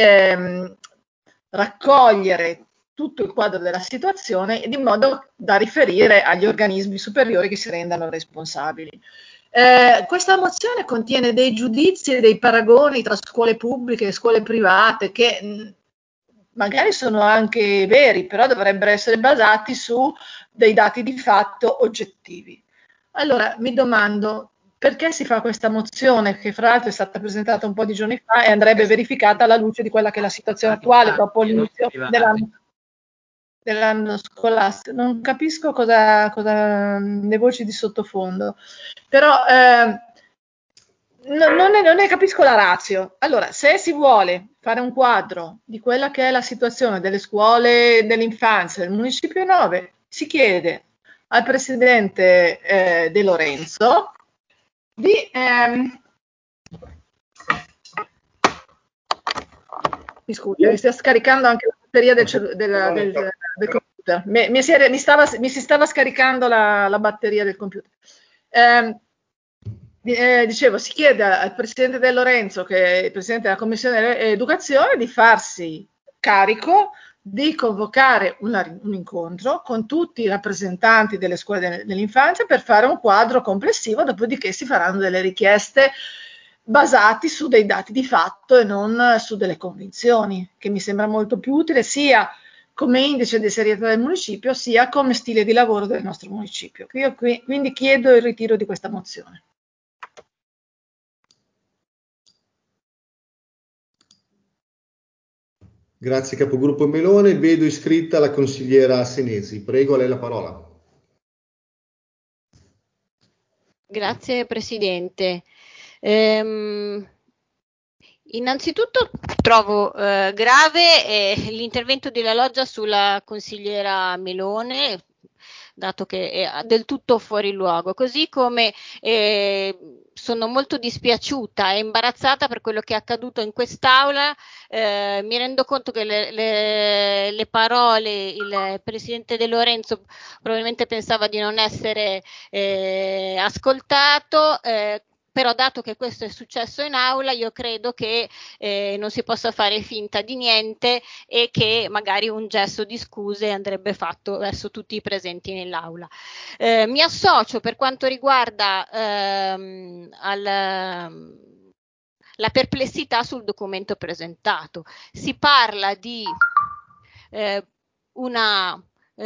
raccogliere tutto il quadro della situazione di modo da riferire agli organismi superiori che si rendano responsabili. Questa mozione contiene dei giudizi e dei paragoni tra scuole pubbliche e scuole private che magari sono anche veri, però dovrebbero essere basati su dei dati di fatto oggettivi. Allora mi domando perché si fa questa mozione, che fra l'altro è stata presentata un po' di giorni fa e andrebbe verificata alla luce di quella che è la situazione attuale dopo l'inizio dell'anno scolastico. Non capisco cosa le voci di sottofondo, però non ne capisco la ratio. Allora, se si vuole fare un quadro di quella che è la situazione delle scuole dell'infanzia del Municipio 9, si chiede al Presidente De Lorenzo di mi scusi, mi sta scaricando anche la batteria del computer. Mi si stava scaricando la batteria del computer. Dicevo, si chiede al Presidente De Lorenzo, che è il Presidente della Commissione Educazione, di farsi carico di convocare un incontro con tutti i rappresentanti delle scuole dell'infanzia per fare un quadro complessivo, dopodiché si faranno delle richieste basati su dei dati di fatto e non su delle convinzioni, che mi sembra molto più utile sia come indice di serietà del municipio, sia come stile di lavoro del nostro municipio. Io quindi chiedo il ritiro di questa mozione. Grazie capogruppo Melone. Vedo iscritta la consigliera Senesi. Prego, a lei la parola. Grazie Presidente. Innanzitutto trovo grave l'intervento della Loggia sulla consigliera Melone, dato che è del tutto fuori luogo, così come sono molto dispiaciuta e imbarazzata per quello che è accaduto in quest'Aula. Mi rendo conto che le parole il Presidente De Lorenzo probabilmente pensava di non essere ascoltato, però dato che questo è successo in aula, io credo che non si possa fare finta di niente e che magari un gesto di scuse andrebbe fatto verso tutti i presenti nell'aula. Mi associo per quanto riguarda la perplessità sul documento presentato. Si parla di una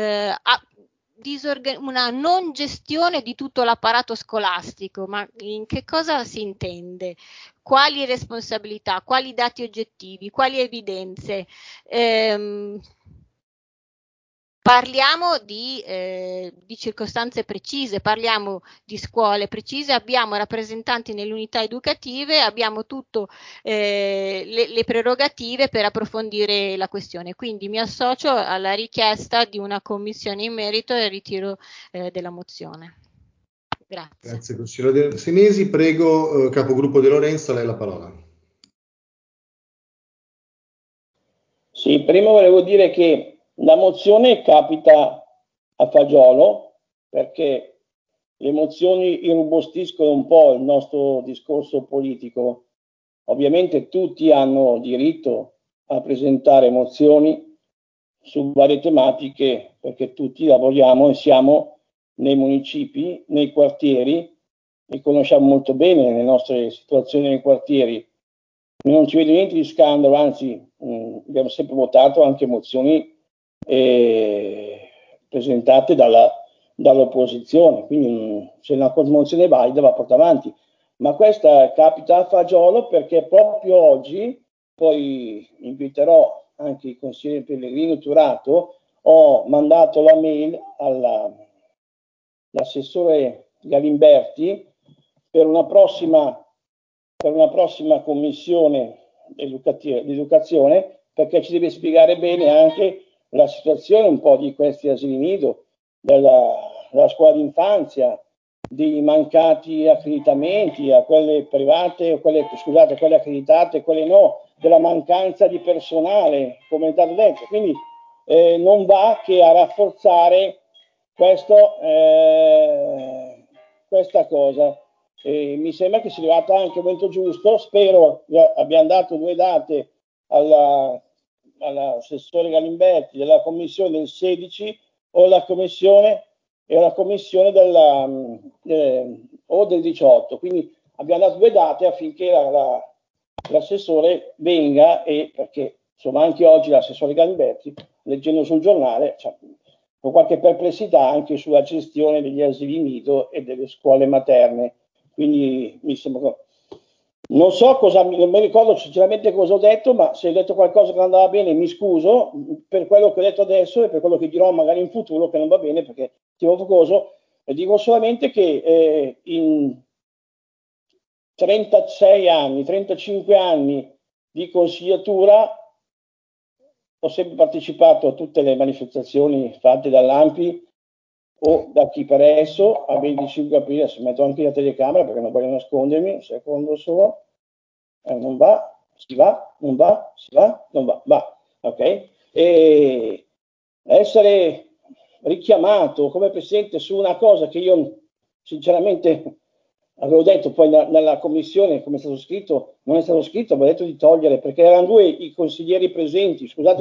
non gestione di tutto l'apparato scolastico, ma in che cosa si intende? Quali responsabilità, quali dati oggettivi, quali evidenze? parliamo di circostanze precise, parliamo di scuole precise, abbiamo rappresentanti nelle unità educative, abbiamo tutto le prerogative per approfondire la questione. Quindi mi associo alla richiesta di una commissione in merito e al ritiro della mozione. Grazie. Grazie consigliere Senesi. Prego, capogruppo De Lorenzo, a lei la parola. Sì, prima volevo dire che la mozione capita a fagiolo perché le mozioni irrobustiscono un po' il nostro discorso politico. Ovviamente tutti hanno diritto a presentare mozioni su varie tematiche perché tutti lavoriamo e siamo nei municipi, nei quartieri e conosciamo molto bene le nostre situazioni nei quartieri. Non ci vedo niente di scandalo, anzi abbiamo sempre votato anche mozioni presentate dall'opposizione, quindi se una mozione è valida va portata avanti, ma questa capita a fagiolo perché proprio oggi, poi inviterò anche il consigliere Pellegrino Turato, ho mandato la mail all'assessore Galimberti per una prossima commissione di educazione, perché ci deve spiegare bene anche la situazione un po' di questi asili nido, della scuola d'infanzia, di mancati accreditamenti a quelle private, quelle accreditate, quelle no, della mancanza di personale, come è stato detto. Quindi non va che a rafforzare questa cosa. Mi sembra che sia arrivato anche il momento giusto, spero, abbiamo dato 2 date all'assessore Galimberti della commissione del 16 o la commissione o del 18, quindi abbiamo dato 2 date affinché l'assessore venga, e perché insomma anche oggi l'assessore Galimberti, leggendo sul giornale, con qualche perplessità anche sulla gestione degli asili nido e delle scuole materne. Quindi mi sembra, non so non mi ricordo sinceramente cosa ho detto, ma se ho detto qualcosa che non andava bene mi scuso per quello che ho detto adesso e per quello che dirò magari in futuro che non va bene, perché sono focoso. E dico solamente che in 35 anni di consigliatura ho sempre partecipato a tutte le manifestazioni fatte dall'ANPI o da chi per esso. A 25 aprile, adesso metto anche la telecamera perché non voglio nascondermi, un secondo solo, non va, si va, non va, si va, non va, va, ok? E essere richiamato come presidente su una cosa che io sinceramente avevo detto poi nella commissione, come è stato scritto, non è stato scritto, avevo detto di togliere perché erano 2 i consiglieri presenti. Scusate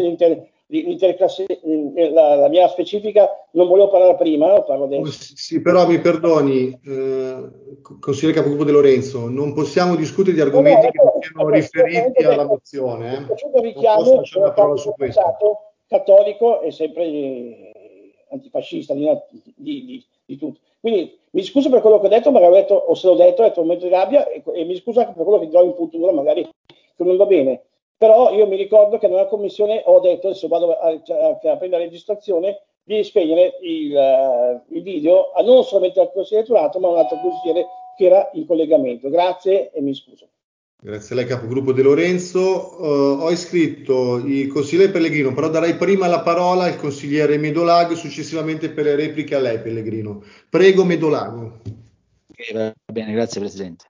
la mia specifica, non volevo parlare prima, parlo adesso. Sì, però mi perdoni, consigliere capogruppo De Lorenzo, non possiamo discutere di argomenti che non siano riferiti alla mozione. Non posso lasciare la parola su questo. Cattolico e sempre antifascista di tutto. Quindi mi scuso per quello che ho detto, magari ho detto, o se l'ho detto un momento di rabbia, e mi scuso anche per quello che dirò in futuro, magari che non va bene. Però io mi ricordo che nella commissione ho detto, adesso vado a prendere la registrazione, di spegnere il video non solamente al consigliere Turato, ma a un altro consigliere che era in collegamento. Grazie e mi scuso. Grazie a lei capogruppo De Lorenzo. Ho iscritto il consigliere Pellegrino, però darei prima la parola al consigliere Medolago e successivamente per le repliche a lei Pellegrino. Prego Medolago. Va bene, grazie Presidente.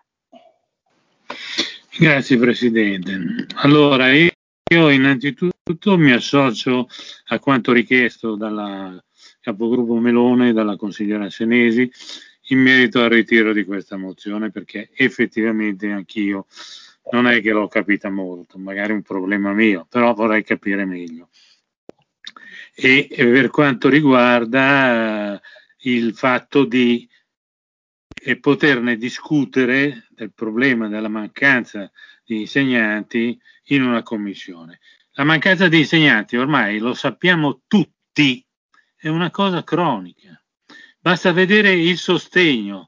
Grazie Presidente. Allora io innanzitutto mi associo a quanto richiesto dalla capogruppo Melone e dalla consigliera Senesi in merito al ritiro di questa mozione, perché effettivamente anch'io non è che l'ho capita molto, magari un problema mio, però vorrei capire meglio. E per quanto riguarda il fatto di poterne discutere del problema della mancanza di insegnanti in una commissione. La mancanza di insegnanti ormai lo sappiamo tutti, è una cosa cronica. Basta vedere il sostegno,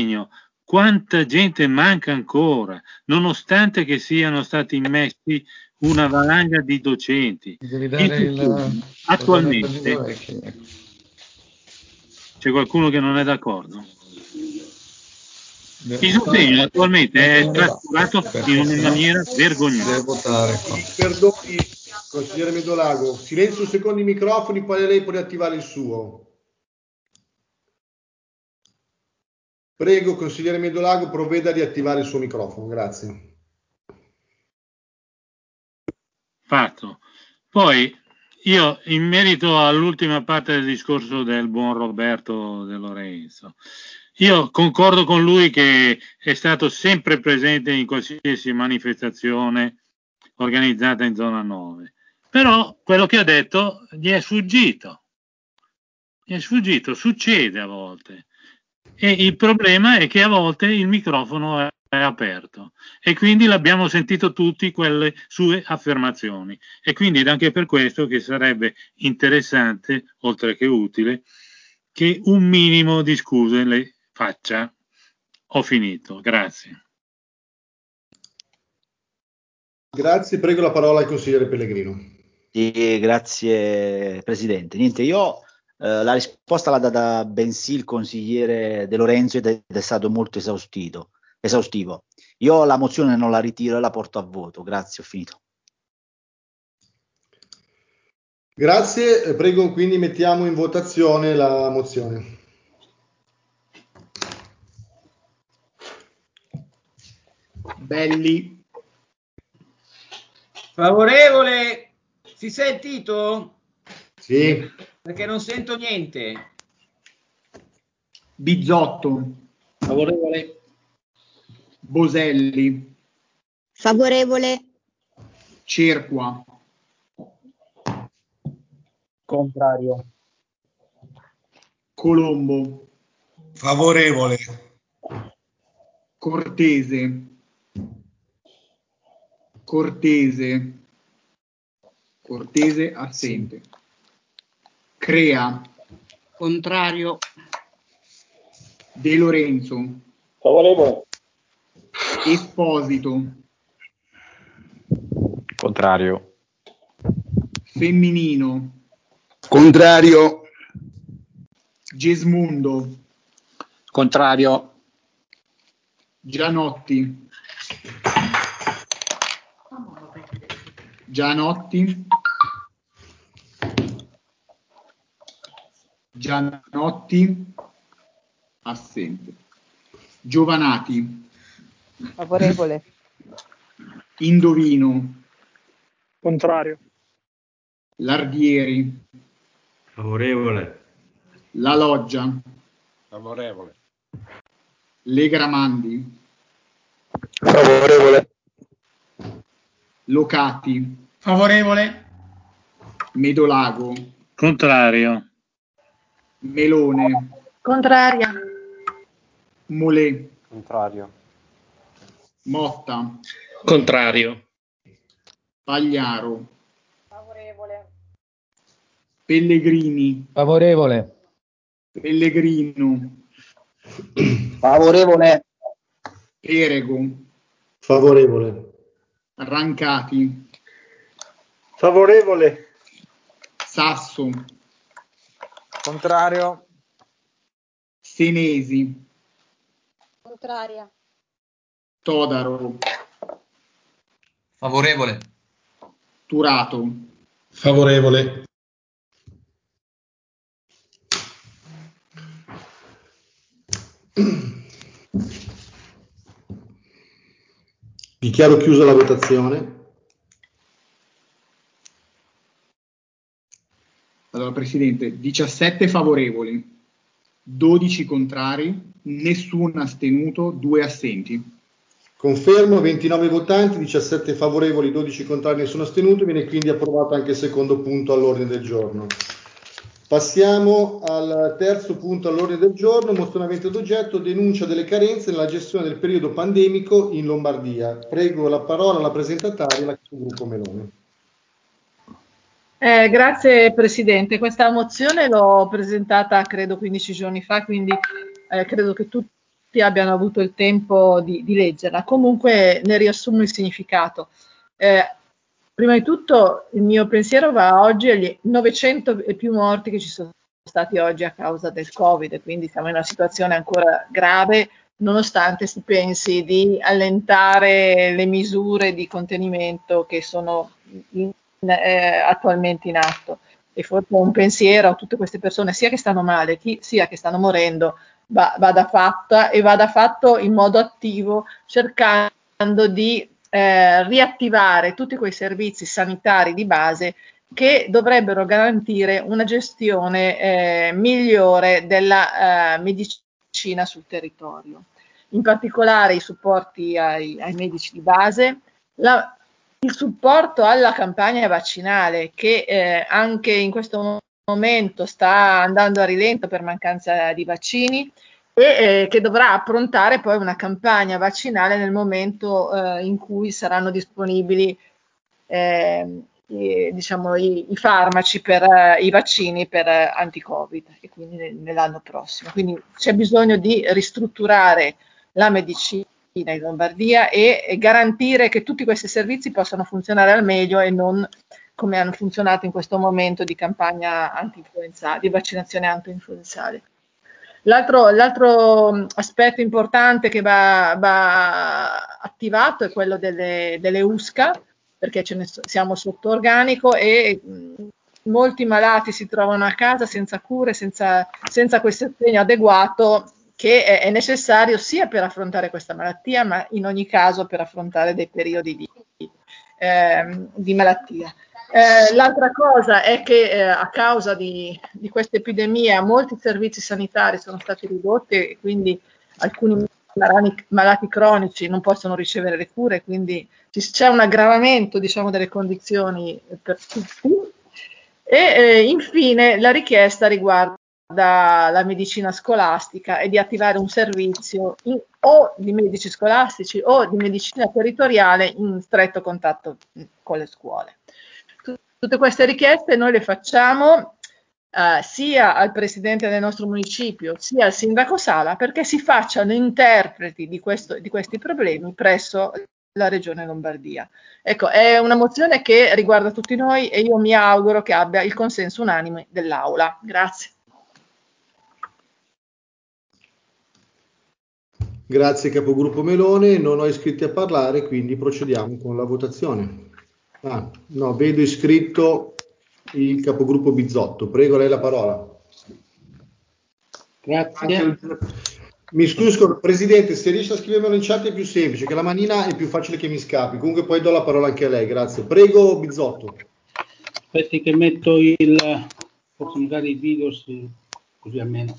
quanta gente manca ancora, nonostante che siano stati immessi una valanga di docenti. Devi dare Attualmente c'è qualcuno che non è d'accordo? Il sostegno attualmente è trascurato in una maniera vergognosa. Perdoni, consigliere Medolago, silenzio un secondo i microfoni, poi lei può riattivare il suo. Prego, consigliere Medolago, provveda a riattivare il suo microfono, grazie. Fatto. Poi io, in merito all'ultima parte del discorso del buon Roberto De Lorenzo, io concordo con lui che è stato sempre presente in qualsiasi manifestazione organizzata in zona 9, però quello che ha detto gli è sfuggito, succede a volte, e il problema è che a volte il microfono è aperto e quindi l'abbiamo sentito tutti quelle sue affermazioni, e quindi è anche per questo che sarebbe interessante, oltre che utile, che un minimo di scuse le faccia. Ho finito, grazie. Grazie, prego la parola al consigliere Pellegrino. Grazie Presidente. Niente, io la risposta l'ha data bensì il consigliere De Lorenzo ed è stato molto esaustivo. Io la mozione non la ritiro e la porto a voto. Grazie, ho finito. Grazie, prego, quindi mettiamo in votazione la mozione. Belli. Favorevole? Si sentito? Sì. Perché non sento niente. Bizzotto. Favorevole. Boselli. Favorevole. Cerqua. Contrario. Colombo. Favorevole. Cortese. Cortese assente. Crea. Contrario. De Lorenzo. Favorevole. Esposito. Contrario. Femminino. Contrario. Gesmundo. Contrario. Gianotti. Assente. Giovanati. Favorevole. Indovino. Contrario. Lardieri. Favorevole. La Loggia. Favorevole. Legramandi. Favorevole. Locati. Favorevole. Medolago. Contrario. Melone. Contraria. Molè. Contrario. Motta. Contrario. Pagliaro. Favorevole. Pellegrini. Favorevole. Pellegrino. Favorevole. Perego. Favorevole. Rancati. Favorevole. Sasso. Contrario. Senesi. Contraria. Todaro. Favorevole. Turato. Favorevole. Dichiaro chiusa la votazione. Allora, Presidente, 17 favorevoli, 12 contrari, nessun astenuto, 2 assenti. Confermo, 29 votanti, 17 favorevoli, 12 contrari, nessuno astenuto. Viene quindi approvato anche il secondo punto all'ordine del giorno. Passiamo al terzo punto all'ordine del giorno, mozione avente d'oggetto denuncia delle carenze nella gestione del periodo pandemico in Lombardia. Prego la parola alla presentataria, la capogruppo Meloni. Grazie Presidente, questa mozione l'ho presentata credo 15 giorni fa, quindi credo che tutti abbiano avuto il tempo di leggerla. Comunque ne riassumo il significato. prima di tutto il mio pensiero va oggi agli 900 e più morti che ci sono stati oggi a causa del Covid, quindi siamo in una situazione ancora grave, nonostante si pensi di allentare le misure di contenimento che sono attualmente in atto. E forse un pensiero a tutte queste persone, sia che stanno male, sia che stanno morendo, vada fatta e vada fatto in modo attivo, cercando di riattivare tutti quei servizi sanitari di base che dovrebbero garantire una gestione migliore della medicina sul territorio. In particolare i supporti ai medici di base, il supporto alla campagna vaccinale che anche in questo momento sta andando a rilento per mancanza di vaccini e che dovrà approntare poi una campagna vaccinale nel momento in cui saranno disponibili diciamo, i farmaci per i vaccini per anti-Covid e quindi nell'anno prossimo. Quindi c'è bisogno di ristrutturare la medicina in Lombardia e garantire che tutti questi servizi possano funzionare al meglio e non come hanno funzionato in questo momento di campagna anti-influenzale, di vaccinazione anti-influenzale. L'altro aspetto importante che va attivato è quello delle USCA, perché siamo sotto organico e molti malati si trovano a casa senza cure, senza questo impegno adeguato che è necessario sia per affrontare questa malattia, ma in ogni caso per affrontare dei periodi di malattia. L'altra cosa è che a causa di questa epidemia molti servizi sanitari sono stati ridotti e quindi alcuni malati cronici non possono ricevere le cure, quindi c'è un aggravamento, diciamo, delle condizioni per tutti. E infine la richiesta riguarda la medicina scolastica e di attivare un servizio o di medici scolastici o di medicina territoriale in stretto contatto con le scuole. Tutte queste richieste noi le facciamo sia al presidente del nostro municipio sia al sindaco Sala perché si facciano interpreti di questi problemi presso la regione Lombardia. Ecco, è una mozione che riguarda tutti noi e io mi auguro che abbia il consenso unanime dell'Aula. Grazie. Grazie capogruppo Melone, non ho iscritti a parlare, quindi procediamo con la votazione. No, vedo iscritto il capogruppo Bizzotto. Prego, lei la parola. Grazie. Mi scuso, Presidente, se riesce a scrivermelo in chat è più semplice, che la manina è più facile che mi scappi. Comunque poi do la parola anche a lei, grazie. Prego, Bizzotto. Aspetti che metto forse magari il video, così almeno.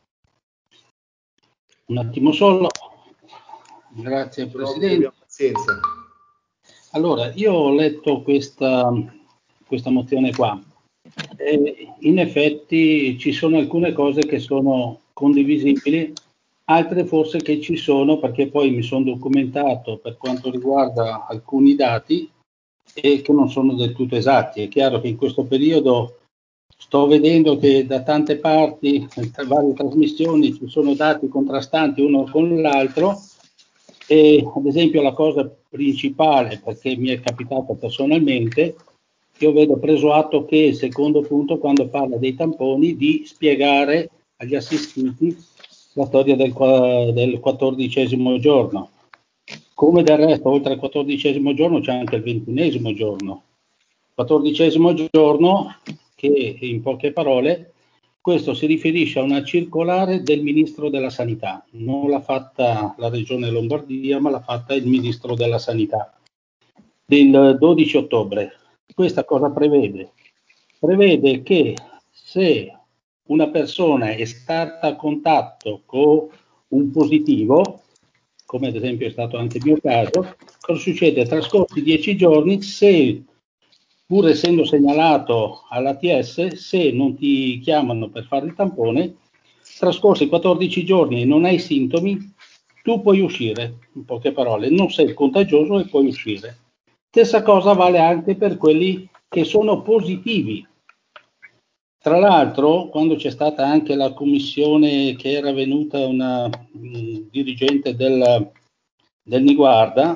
Un attimo solo. Grazie, Presidente. Pazienza. Allora, io ho letto questa mozione qua. In effetti ci sono alcune cose che sono condivisibili, altre forse che ci sono perché poi mi sono documentato per quanto riguarda alcuni dati e che non sono del tutto esatti. È chiaro che in questo periodo sto vedendo che da tante parti, tra varie trasmissioni, ci sono dati contrastanti uno con l'altro e ad esempio la cosa principale, perché mi è capitato personalmente, io vedo preso atto che il secondo punto, quando parla dei tamponi, di spiegare agli assistiti la storia del 14° giorno. Come del resto, oltre al 14° giorno c'è anche il 21° giorno. 14° giorno, che in poche parole, questo si riferisce a una circolare del Ministro della Sanità. Non l'ha fatta la Regione Lombardia, ma l'ha fatta il Ministro della Sanità, del 12 ottobre. Questa cosa prevede? Prevede che se una persona è stata a contatto con un positivo, come ad esempio è stato anche il mio caso, cosa succede? Trascorsi 10 giorni, se pur essendo segnalato all'ATS, se non ti chiamano per fare il tampone, trascorsi 14 giorni e non hai sintomi, tu puoi uscire, in poche parole, non sei contagioso e puoi uscire. Stessa cosa vale anche per quelli che sono positivi. Tra l'altro, quando c'è stata anche la commissione che era venuta una dirigente del Niguarda,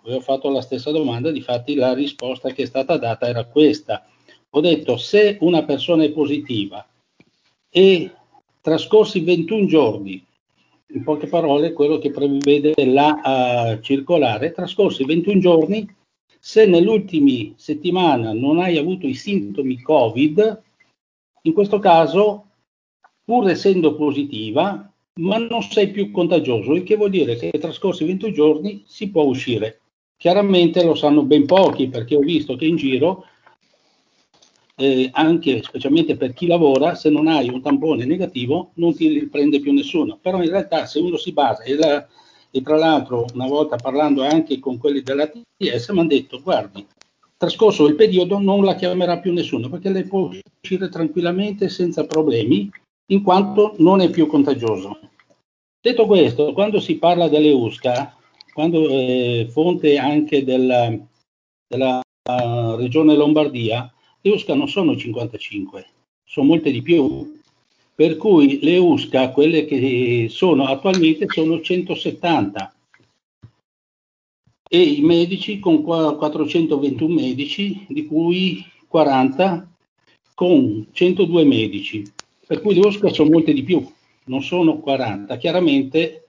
avevo fatto la stessa domanda, difatti la risposta che è stata data era questa. Ho detto, se una persona è positiva e trascorsi 21 giorni, in poche parole quello che prevede la circolare, trascorsi 21 giorni, se nell'ultima settimana non hai avuto i sintomi Covid, in questo caso, pur essendo positiva, ma non sei più contagioso, il che vuol dire che trascorsi 21 giorni si può uscire. Chiaramente lo sanno ben pochi, perché ho visto che in giro, anche specialmente per chi lavora, se non hai un tampone negativo non ti prende più nessuno. Però in realtà se uno si basa, e tra l'altro una volta parlando anche con quelli della TS mi hanno detto, guardi, trascorso il periodo non la chiamerà più nessuno, perché lei può uscire tranquillamente senza problemi, in quanto non è più contagioso. Detto questo, quando si parla delle USCA, quando fonte anche della regione Lombardia, le USCA non sono 55, sono molte di più. Per cui le USCA, quelle che sono attualmente, sono 170. E i medici con 421 medici, di cui 40 con 102 medici. Per cui le USCA sono molte di più, non sono 40. Chiaramente,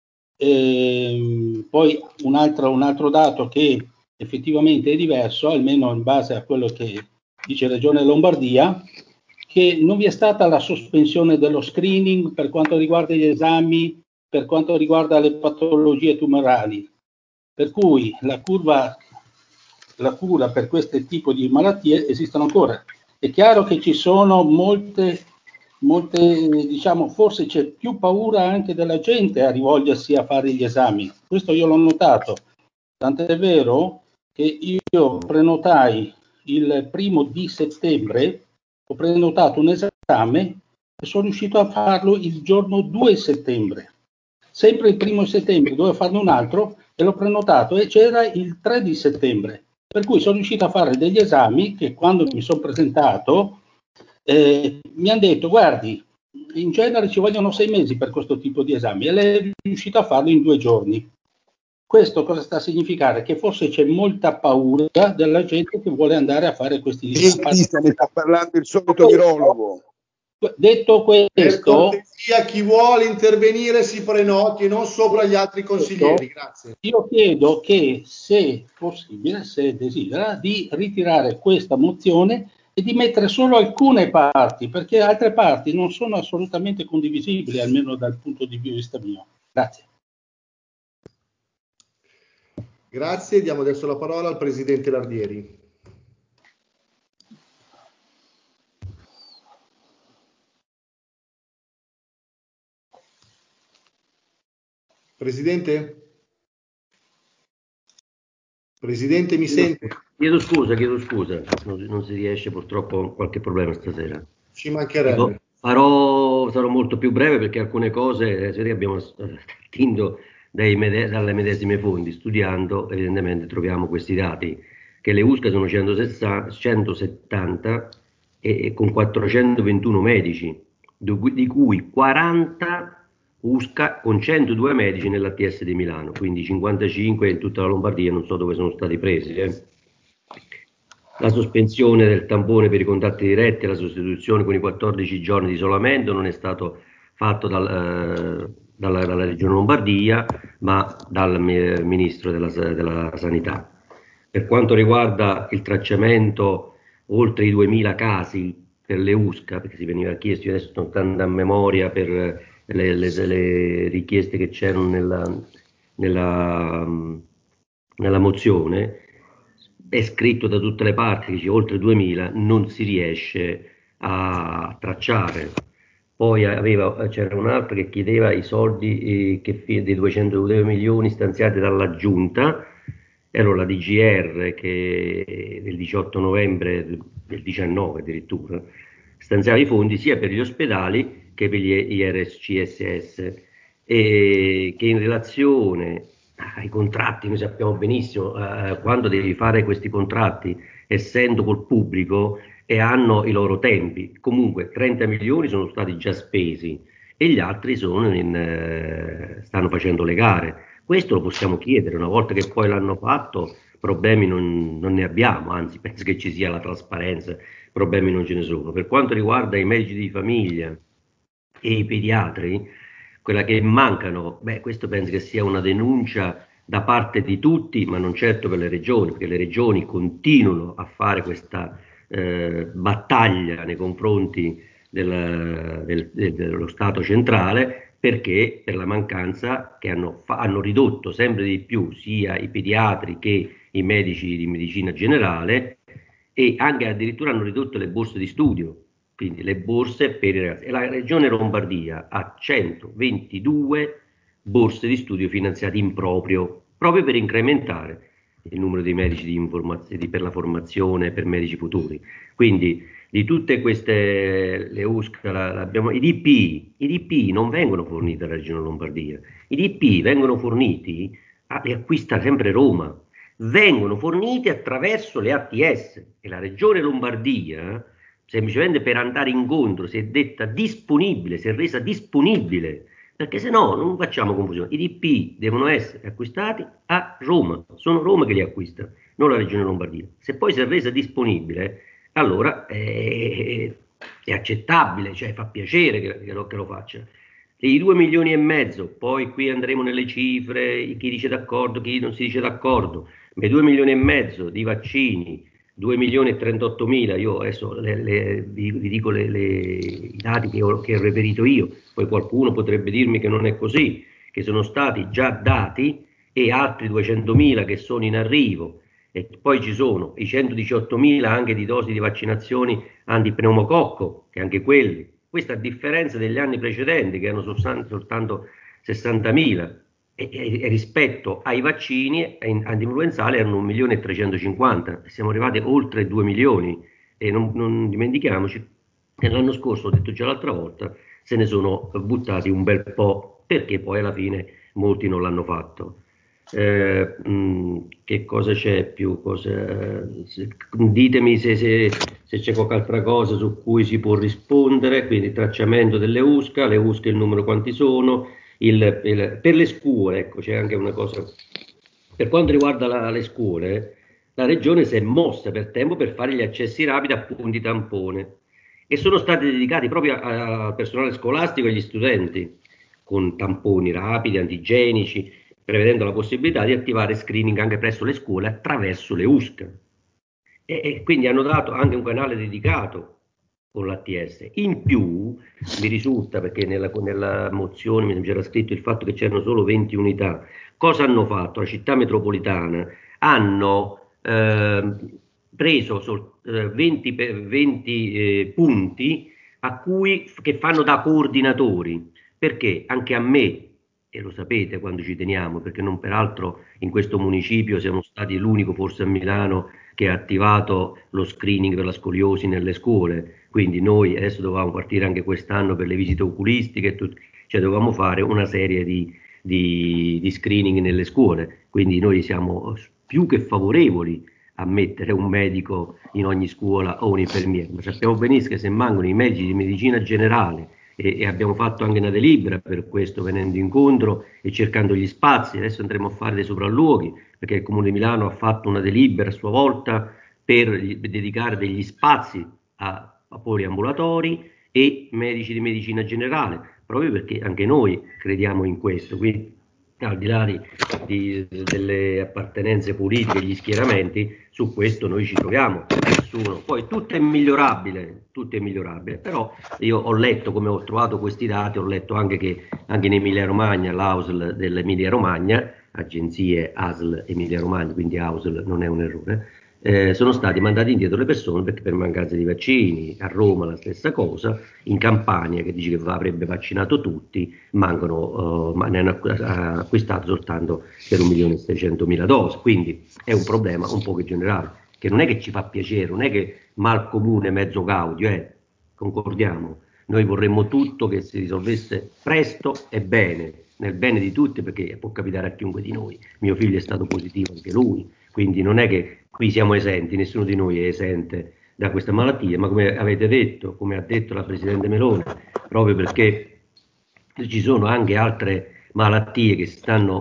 poi un altro dato che effettivamente è diverso, almeno in base a quello che dice Regione Lombardia, che non vi è stata la sospensione dello screening per quanto riguarda gli esami, per quanto riguarda le patologie tumorali. Per cui la cura per questo tipo di malattie esistono ancora. È chiaro che ci sono molte, diciamo, forse c'è più paura anche della gente a rivolgersi a fare gli esami. Questo io l'ho notato. Tant'è vero che io prenotai il 1° settembre, ho prenotato un esame e sono riuscito a farlo il giorno 2 settembre. Sempre il 1° settembre dovevo farne un altro e l'ho prenotato e c'era il 3 settembre. Per cui sono riuscito a fare degli esami che quando mi sono presentato mi hanno detto, guardi, in genere ci vogliono 6 mesi per questo tipo di esami e lei è riuscito a farlo in 2 giorni. Questo cosa sta a significare? Che forse c'è molta paura della gente che vuole andare a fare questi esami. Ne sta parlando il solito virologo. Detto questo, per cortesia, chi vuole intervenire si prenoti, non sopra gli altri consiglieri. Grazie. Io chiedo che, se possibile, se desidera, di ritirare questa mozione e di mettere solo alcune parti, perché altre parti non sono assolutamente condivisibili, almeno dal punto di vista mio. Grazie. Grazie, diamo adesso la parola al Presidente Lardieri. Presidente? Presidente, mi sente? Chiedo scusa, non si riesce, purtroppo ho qualche problema stasera. Ci mancherebbe. Sarò molto più breve perché alcune cose abbiamo attinto dalle medesime fonti. Studiando evidentemente troviamo questi dati, che le USCA sono 170 e con 421 medici, di cui 40 USCA con 102 medici nell'ATS di Milano, quindi 55 in tutta la Lombardia, non so dove sono stati presi. La sospensione del tampone per i contatti diretti e la sostituzione con i 14 giorni di isolamento non è stato fatto dalla Regione Lombardia, ma dal Ministro della Sanità. Per quanto riguarda il tracciamento, oltre i 2000 casi per le USCA, perché si veniva chiesto, io adesso sto andando a memoria per le richieste che c'erano nella mozione, è scritto da tutte le parti che c'è oltre 2000, non si riesce a tracciare. Poi c'era un altro che chiedeva i soldi dei 202 milioni stanziati dalla Giunta, era la DGR che del 18 novembre del 19 addirittura stanziava i fondi sia per gli ospedali che per gli IRCSS, e che in relazione ai contratti, noi sappiamo benissimo quando devi fare questi contratti, essendo col pubblico, e hanno i loro tempi. Comunque 30 milioni sono stati già spesi e gli altri stanno facendo le gare, Questo lo possiamo chiedere, una volta che poi l'hanno fatto, problemi non ne abbiamo, anzi penso che ci sia la trasparenza, problemi non ce ne sono. Per quanto riguarda i medici di famiglia e i pediatri, quella che mancano, questo penso che sia una denuncia da parte di tutti, ma non certo per le regioni, perché le regioni continuano a fare questa battaglia nei confronti dello Stato centrale, perché per la mancanza che hanno ridotto sempre di più sia i pediatri che i medici di medicina generale, e anche addirittura hanno ridotto le borse di studio, quindi le borse per i ragazzi. E la regione Lombardia ha 122 borse di studio finanziate in proprio per incrementare il numero dei medici per la formazione per medici futuri. Quindi di tutte queste, le USCA, i DPI non vengono forniti dalla regione Lombardia, i DPI vengono forniti, li acquista sempre Roma, vengono forniti attraverso le ATS, e la regione Lombardia, semplicemente per andare incontro, si è detta disponibile, si è resa disponibile, perché se no non facciamo confusione. I DPI devono essere acquistati a Roma, sono Roma che li acquista, non la regione Lombardia. Se poi si è resa disponibile, allora è accettabile, cioè fa piacere che lo faccia. I 2 milioni e mezzo, poi qui andremo nelle cifre, chi dice d'accordo, chi non si dice d'accordo, ma 2 milioni e mezzo di vaccini, 2 milioni e 38 mila, io adesso vi dico i dati che ho reperito io, poi qualcuno potrebbe dirmi che non è così, che sono stati già dati, e altri 200 mila che sono in arrivo, e poi ci sono i 118 mila anche di dosi di vaccinazioni antipneumococco, che anche quelli, questa a differenza degli anni precedenti che erano soltanto 60 mila, e rispetto ai vaccini antinfluenzali erano 1.350.000, siamo arrivati oltre 2 milioni, e non dimentichiamoci che l'anno scorso, ho detto già l'altra volta, se ne sono buttati un bel po', perché poi alla fine molti non l'hanno fatto. Che cosa c'è più? Ditemi se c'è qualche altra cosa su cui si può rispondere. Quindi il tracciamento delle USCA, le USCA, il numero quanti sono, per le scuole, ecco, c'è anche una cosa. Per quanto riguarda le scuole, la regione si è mossa per tempo per fare gli accessi rapidi a punti tampone, e sono stati dedicati proprio al personale scolastico e agli studenti, con tamponi rapidi, antigenici, prevedendo la possibilità di attivare screening anche presso le scuole attraverso le USCA. E quindi hanno dato anche un canale dedicato con l'ATS. In più mi risulta, perché nella mozione mi c'era scritto il fatto che c'erano solo 20 unità. Cosa hanno fatto? La città metropolitana hanno preso 20 punti che fanno da coordinatori, perché anche a me, e lo sapete quando ci teniamo, perché non peraltro in questo municipio siamo stati l'unico, forse a Milano, che ha attivato lo screening per la scoliosi nelle scuole. Quindi noi adesso dovevamo partire anche quest'anno per le visite oculistiche, cioè dovevamo fare una serie di screening nelle scuole. Quindi noi siamo più che favorevoli a mettere un medico in ogni scuola o un infermiere, ma sappiamo benissimo che se mancano i medici di medicina generale, e abbiamo fatto anche una delibera per questo, venendo incontro e cercando gli spazi. Adesso andremo a fare dei sopralluoghi, perché il Comune di Milano ha fatto una delibera a sua volta per dedicare degli spazi a poliambulatori e medici di medicina generale, proprio perché anche noi crediamo in questo. Quindi, al di là delle appartenenze politiche, gli schieramenti, su questo noi ci troviamo, nessuno. Poi tutto è migliorabile, però io ho letto, come ho trovato questi dati, ho letto anche che anche in Emilia Romagna, l'AUSL dell'Emilia Romagna, agenzie ASL Emilia Romagna, quindi AUSL non è un errore, sono stati mandati indietro le persone perché per mancanza di vaccini. A Roma la stessa cosa, in Campania, che dice che avrebbe vaccinato tutti, mancano, ma ne hanno acquistato soltanto per 1.600.000 dosi. Quindi è un problema un po' generale, che non è che ci fa piacere, non è che mal comune mezzo gaudio, concordiamo. Noi vorremmo tutto che si risolvesse presto e bene, nel bene di tutti, perché può capitare a chiunque di noi. Mio figlio è stato positivo anche lui, quindi non è che qui siamo esenti, nessuno di noi è esente da questa malattia, ma come avete detto, come ha detto la Presidente Meloni, proprio perché ci sono anche altre malattie che stanno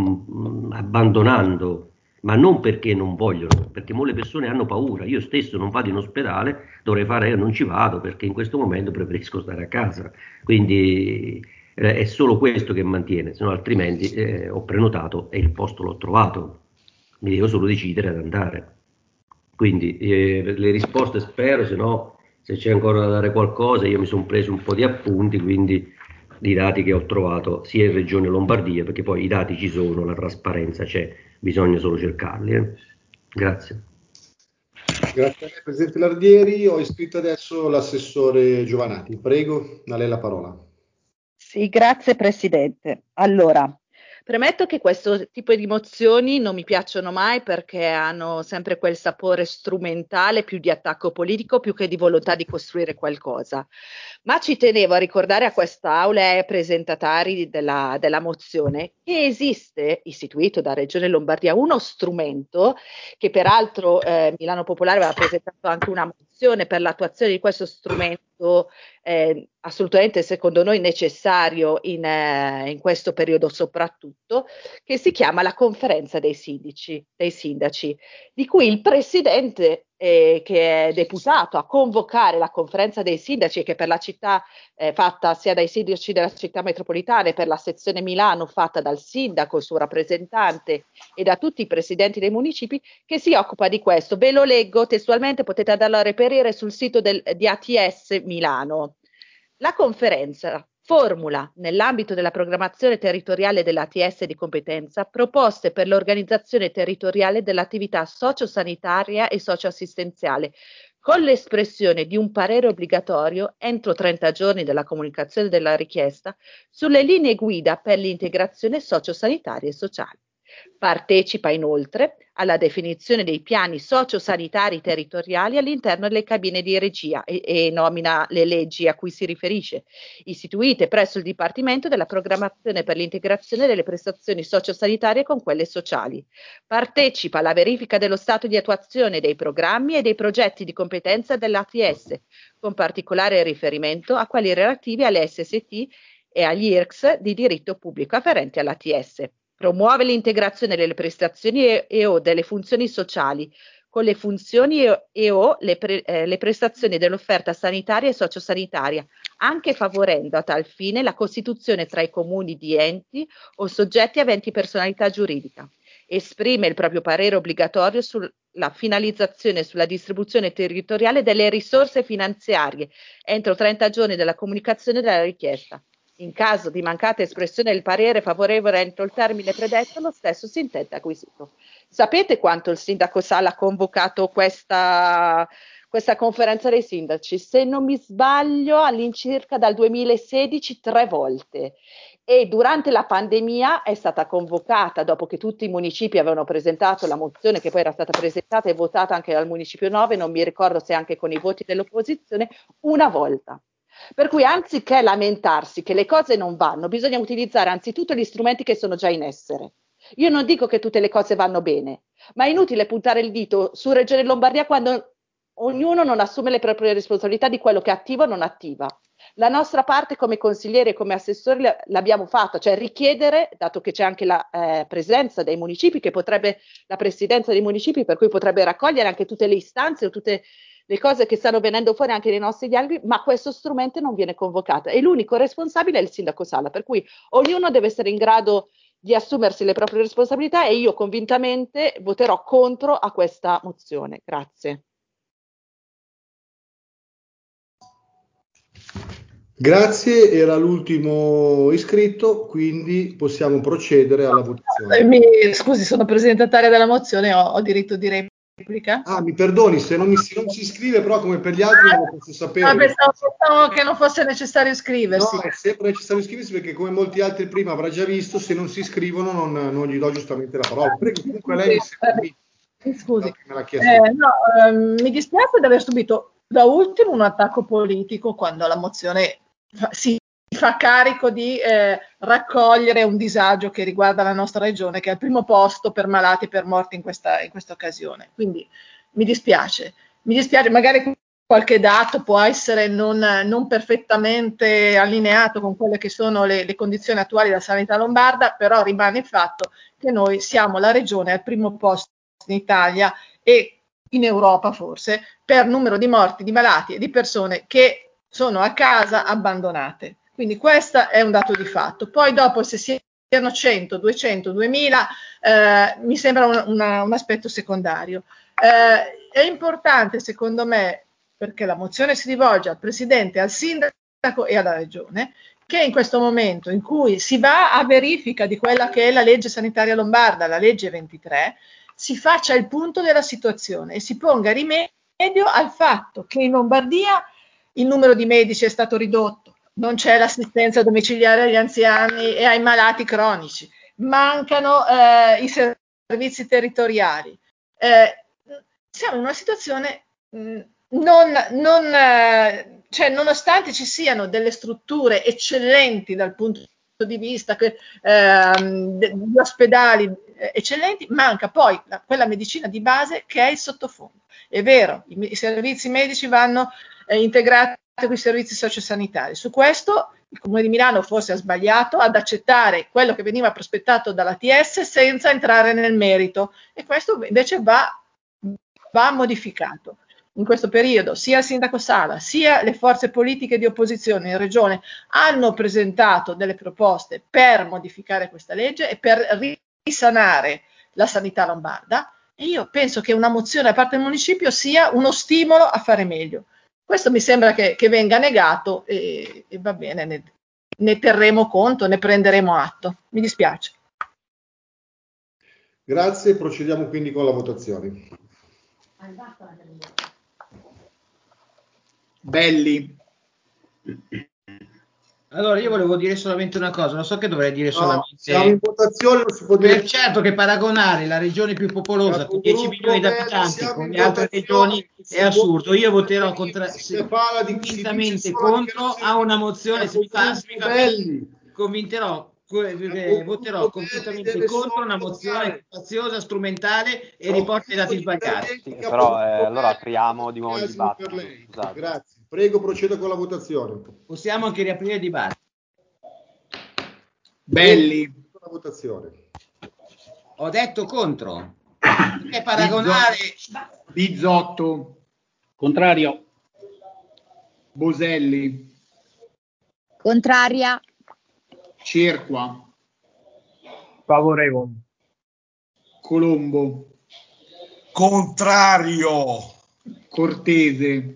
abbandonando, ma non perché non vogliono, perché molte persone hanno paura. Io stesso non vado in ospedale, dovrei fare, non ci vado perché in questo momento preferisco stare a casa. Quindi è solo questo che mantiene, se no altrimenti ho prenotato e il posto l'ho trovato, mi devo solo decidere ad andare. Quindi le risposte spero, se no, se c'è ancora da dare qualcosa, io mi sono preso un po' di appunti, quindi i dati che ho trovato sia in Regione Lombardia, perché poi i dati ci sono, la trasparenza c'è, bisogna solo cercarli. Grazie. Grazie a lei, Presidente Lardieri. Ho iscritto adesso l'assessore Giovanati. Prego, a lei la parola. Sì, grazie Presidente. Allora, premetto che questo tipo di mozioni non mi piacciono mai perché hanno sempre quel sapore strumentale più di attacco politico più che di volontà di costruire qualcosa. Ma ci tenevo a ricordare a quest'Aula e ai presentatari della mozione che esiste, istituito da Regione Lombardia, uno strumento che peraltro Milano Popolare aveva presentato anche una mozione per l'attuazione di questo strumento assolutamente secondo noi necessario in questo periodo soprattutto, che si chiama la conferenza dei sindaci, di cui il presidente che è deputato a convocare la conferenza dei sindaci, che per la città fatta sia dai sindaci della città metropolitana e per la sezione Milano fatta dal sindaco, il suo rappresentante e da tutti i presidenti dei municipi, che si occupa di questo. Ve lo leggo testualmente, potete andarlo a reperire sul sito di ATS Milano. La conferenza formula, nell'ambito della programmazione territoriale dell'ATS di competenza, proposte per l'organizzazione territoriale dell'attività sociosanitaria e socioassistenziale, con l'espressione di un parere obbligatorio entro 30 giorni dalla comunicazione della richiesta sulle linee guida per l'integrazione sociosanitaria e sociale. Partecipa inoltre alla definizione dei piani sociosanitari territoriali all'interno delle cabine di regia e nomina le leggi a cui si riferisce, istituite presso il Dipartimento della Programmazione per l'integrazione delle prestazioni sociosanitarie con quelle sociali. Partecipa alla verifica dello stato di attuazione dei programmi e dei progetti di competenza dell'ATS, con particolare riferimento a quelli relativi alle SST e agli IRCS di diritto pubblico afferenti all'ATS. Promuove l'integrazione delle prestazioni e/o delle funzioni sociali con le funzioni e/o le prestazioni dell'offerta sanitaria e sociosanitaria, anche favorendo a tal fine la costituzione tra i comuni di enti o soggetti aventi personalità giuridica. Esprime il proprio parere obbligatorio sulla finalizzazione e sulla distribuzione territoriale delle risorse finanziarie entro 30 giorni dalla comunicazione della richiesta. In caso di mancata espressione del parere favorevole entro il termine predetto, lo stesso si intende acquisito. Sapete quanto il sindaco Sala ha convocato questa conferenza dei sindaci? Se non mi sbaglio, all'incirca dal 2016 3 volte. E durante la pandemia è stata convocata, dopo che tutti i municipi avevano presentato la mozione, che poi era stata presentata e votata anche dal municipio 9, non mi ricordo se anche con i voti dell'opposizione, una volta. Per cui anziché lamentarsi che le cose non vanno, bisogna utilizzare anzitutto gli strumenti che sono già in essere. Io non dico che tutte le cose vanno bene, ma è inutile puntare il dito su Regione Lombardia quando ognuno non assume le proprie responsabilità di quello che attiva o non attiva. La nostra parte come consiglieri e come assessori l'abbiamo fatta, cioè richiedere, dato che c'è anche la presenza dei municipi, la presidenza dei municipi, per cui potrebbe raccogliere anche tutte le istanze o tutte le cose che stanno venendo fuori anche nei nostri dialoghi, ma questo strumento non viene convocato e l'unico responsabile è il sindaco Sala, per cui ognuno deve essere in grado di assumersi le proprie responsabilità e io convintamente voterò contro a questa mozione. Grazie. Grazie, era l'ultimo iscritto, quindi possiamo procedere alla votazione. Scusi, sono presentataria della mozione, ho diritto di replica? Ah, mi perdoni, se non si iscrive, però come per gli altri non lo posso sapere. Pensavo che non fosse necessario iscriversi. No, è sempre necessario iscriversi perché come molti altri prima avrà già visto, se non si iscrivono non gli do giustamente la parola. Prego, comunque lei mi scusi. me l'ha chiesto. Mi dispiace di aver subito da ultimo un attacco politico quando la mozione si fa carico di raccogliere un disagio che riguarda la nostra regione, che è al primo posto per malati e per morti in questa occasione. Quindi mi dispiace, magari qualche dato può essere non perfettamente allineato con quelle che sono le condizioni attuali della sanità lombarda, però rimane il fatto che noi siamo la regione al primo posto in Italia e in Europa forse per numero di morti, di malati e di persone che sono a casa abbandonate. Quindi questo è un dato di fatto. Poi dopo se siano 100, 200, 2000 mi sembra un aspetto secondario. È importante secondo me, perché la mozione si rivolge al Presidente, al Sindaco e alla Regione, che in questo momento in cui si va a verifica di quella che è la legge sanitaria lombarda, la legge 23, si faccia il punto della situazione e si ponga rimedio al fatto che in Lombardia il numero di medici è stato ridotto, non c'è l'assistenza domiciliare agli anziani e ai malati cronici, mancano i servizi territoriali. Siamo in una situazione cioè, nonostante ci siano delle strutture eccellenti dal punto di vista di ospedali eccellenti, manca poi quella medicina di base che è il sottofondo. È vero, i servizi medici vanno integrati con i servizi sociosanitari. Su questo il Comune di Milano forse ha sbagliato ad accettare quello che veniva prospettato dall'ATS senza entrare nel merito, e questo invece va modificato. In questo periodo sia il sindaco Sala sia le forze politiche di opposizione in regione hanno presentato delle proposte per modificare questa legge e per risanare la sanità lombarda, e io penso che una mozione da parte del municipio sia uno stimolo a fare meglio. Questo mi sembra che venga negato e va bene, ne terremo conto, ne prenderemo atto. Mi dispiace. Grazie, procediamo quindi con la votazione. Belli. Allora, io volevo dire solamente una cosa, non so che dovrei dire solamente. Siamo in votazione, non si può dire. Certo che paragonare la regione più popolosa con 10 milioni di abitanti con le altre regioni è assurdo. Io voterò convintamente contro a una mozione, voterò convintamente contro una mozione faziosa, strumentale e riporta i dati sbagliati. Sì, però allora apriamo di nuovo il dibattito. Scusate. Grazie. Prego, proceda con la votazione. Possiamo anche riaprire il dibattito. Belli. La votazione. Ho detto contro. Perché paragonare... Bizzotto. Contrario. Boselli. Contraria. Cerqua. Favorevole. Colombo. Contrario. Cortese.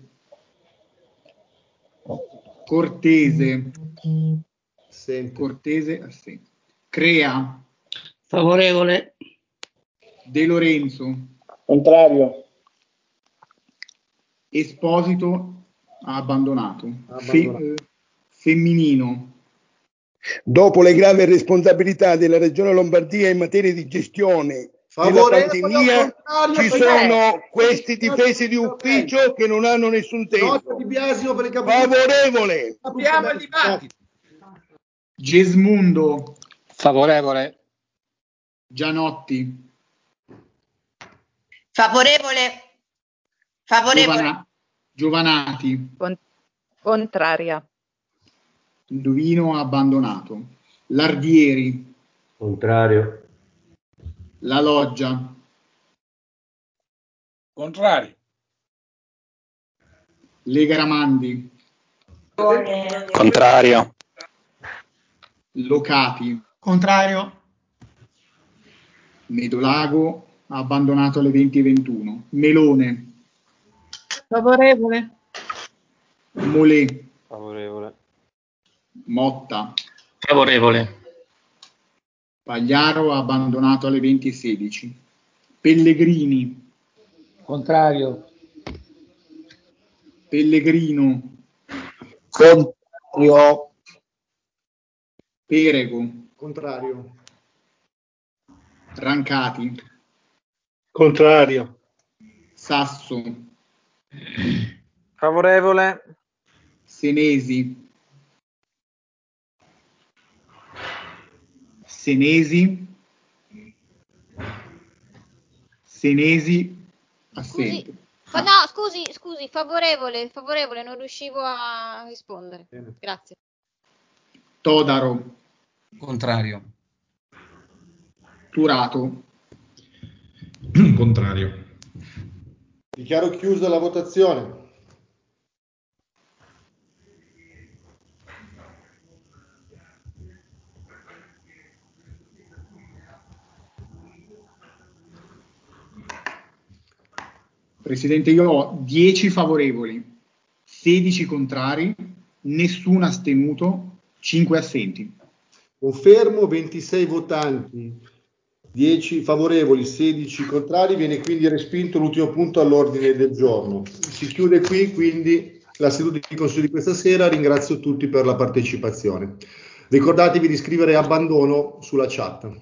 Cortese. Cortese assente. Crea. Favorevole. De Lorenzo. Contrario. Esposito ha abbandonato. Femminino. Dopo le gravi responsabilità della Regione Lombardia in materia di gestione della pandemia, ci sono questi difesi di ufficio che non hanno nessun tempo. Favorevole. Apriamo il dibattito. Gesmundo. Favorevole. Gianotti. Favorevole. Giovanati. Contraria. Indovino ha abbandonato. Lardieri. Contrario. La Loggia. Contrario. Lega Ramandi. Contrario. Locati. Contrario. Medolago ha abbandonato alle 20:21. Melone. Favorevole. Molè. Favorevole. Motta. Favorevole. Pagliaro ha abbandonato alle 20:16. Pellegrini. Contrario. Pellegrino. Contrario. Perego. Contrario. Rancati. Contrario. Sasso. Favorevole. Senesi. Senesi. Senesi assente. No, scusi, favorevole, non riuscivo a rispondere. Grazie. Todaro. Contrario. Turato. Contrario. Dichiaro chiusa la votazione. Presidente, io ho 10 favorevoli, 16 contrari, nessun astenuto, 5 assenti. Confermo, 26 votanti, 10 favorevoli, 16 contrari, viene quindi respinto l'ultimo punto all'ordine del giorno. Si chiude qui quindi la seduta di consiglio di questa sera, ringrazio tutti per la partecipazione. Ricordatevi di scrivere abbandono sulla chat.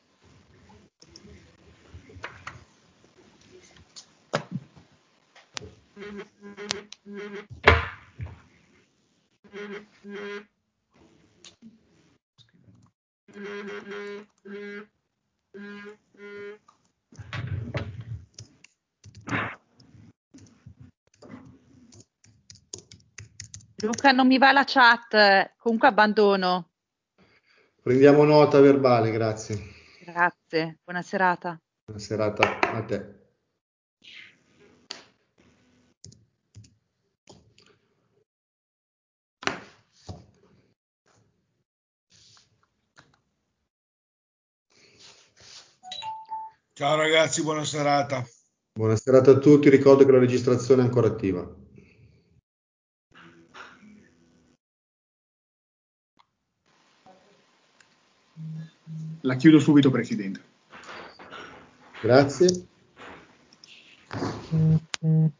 Luca, non mi va la chat, comunque abbandono. Prendiamo nota verbale, grazie. Grazie, buona serata. Buona serata a te. Ciao ragazzi, buona serata. Buona serata a tutti, ricordo che la registrazione è ancora attiva. La chiudo subito, Presidente. Grazie.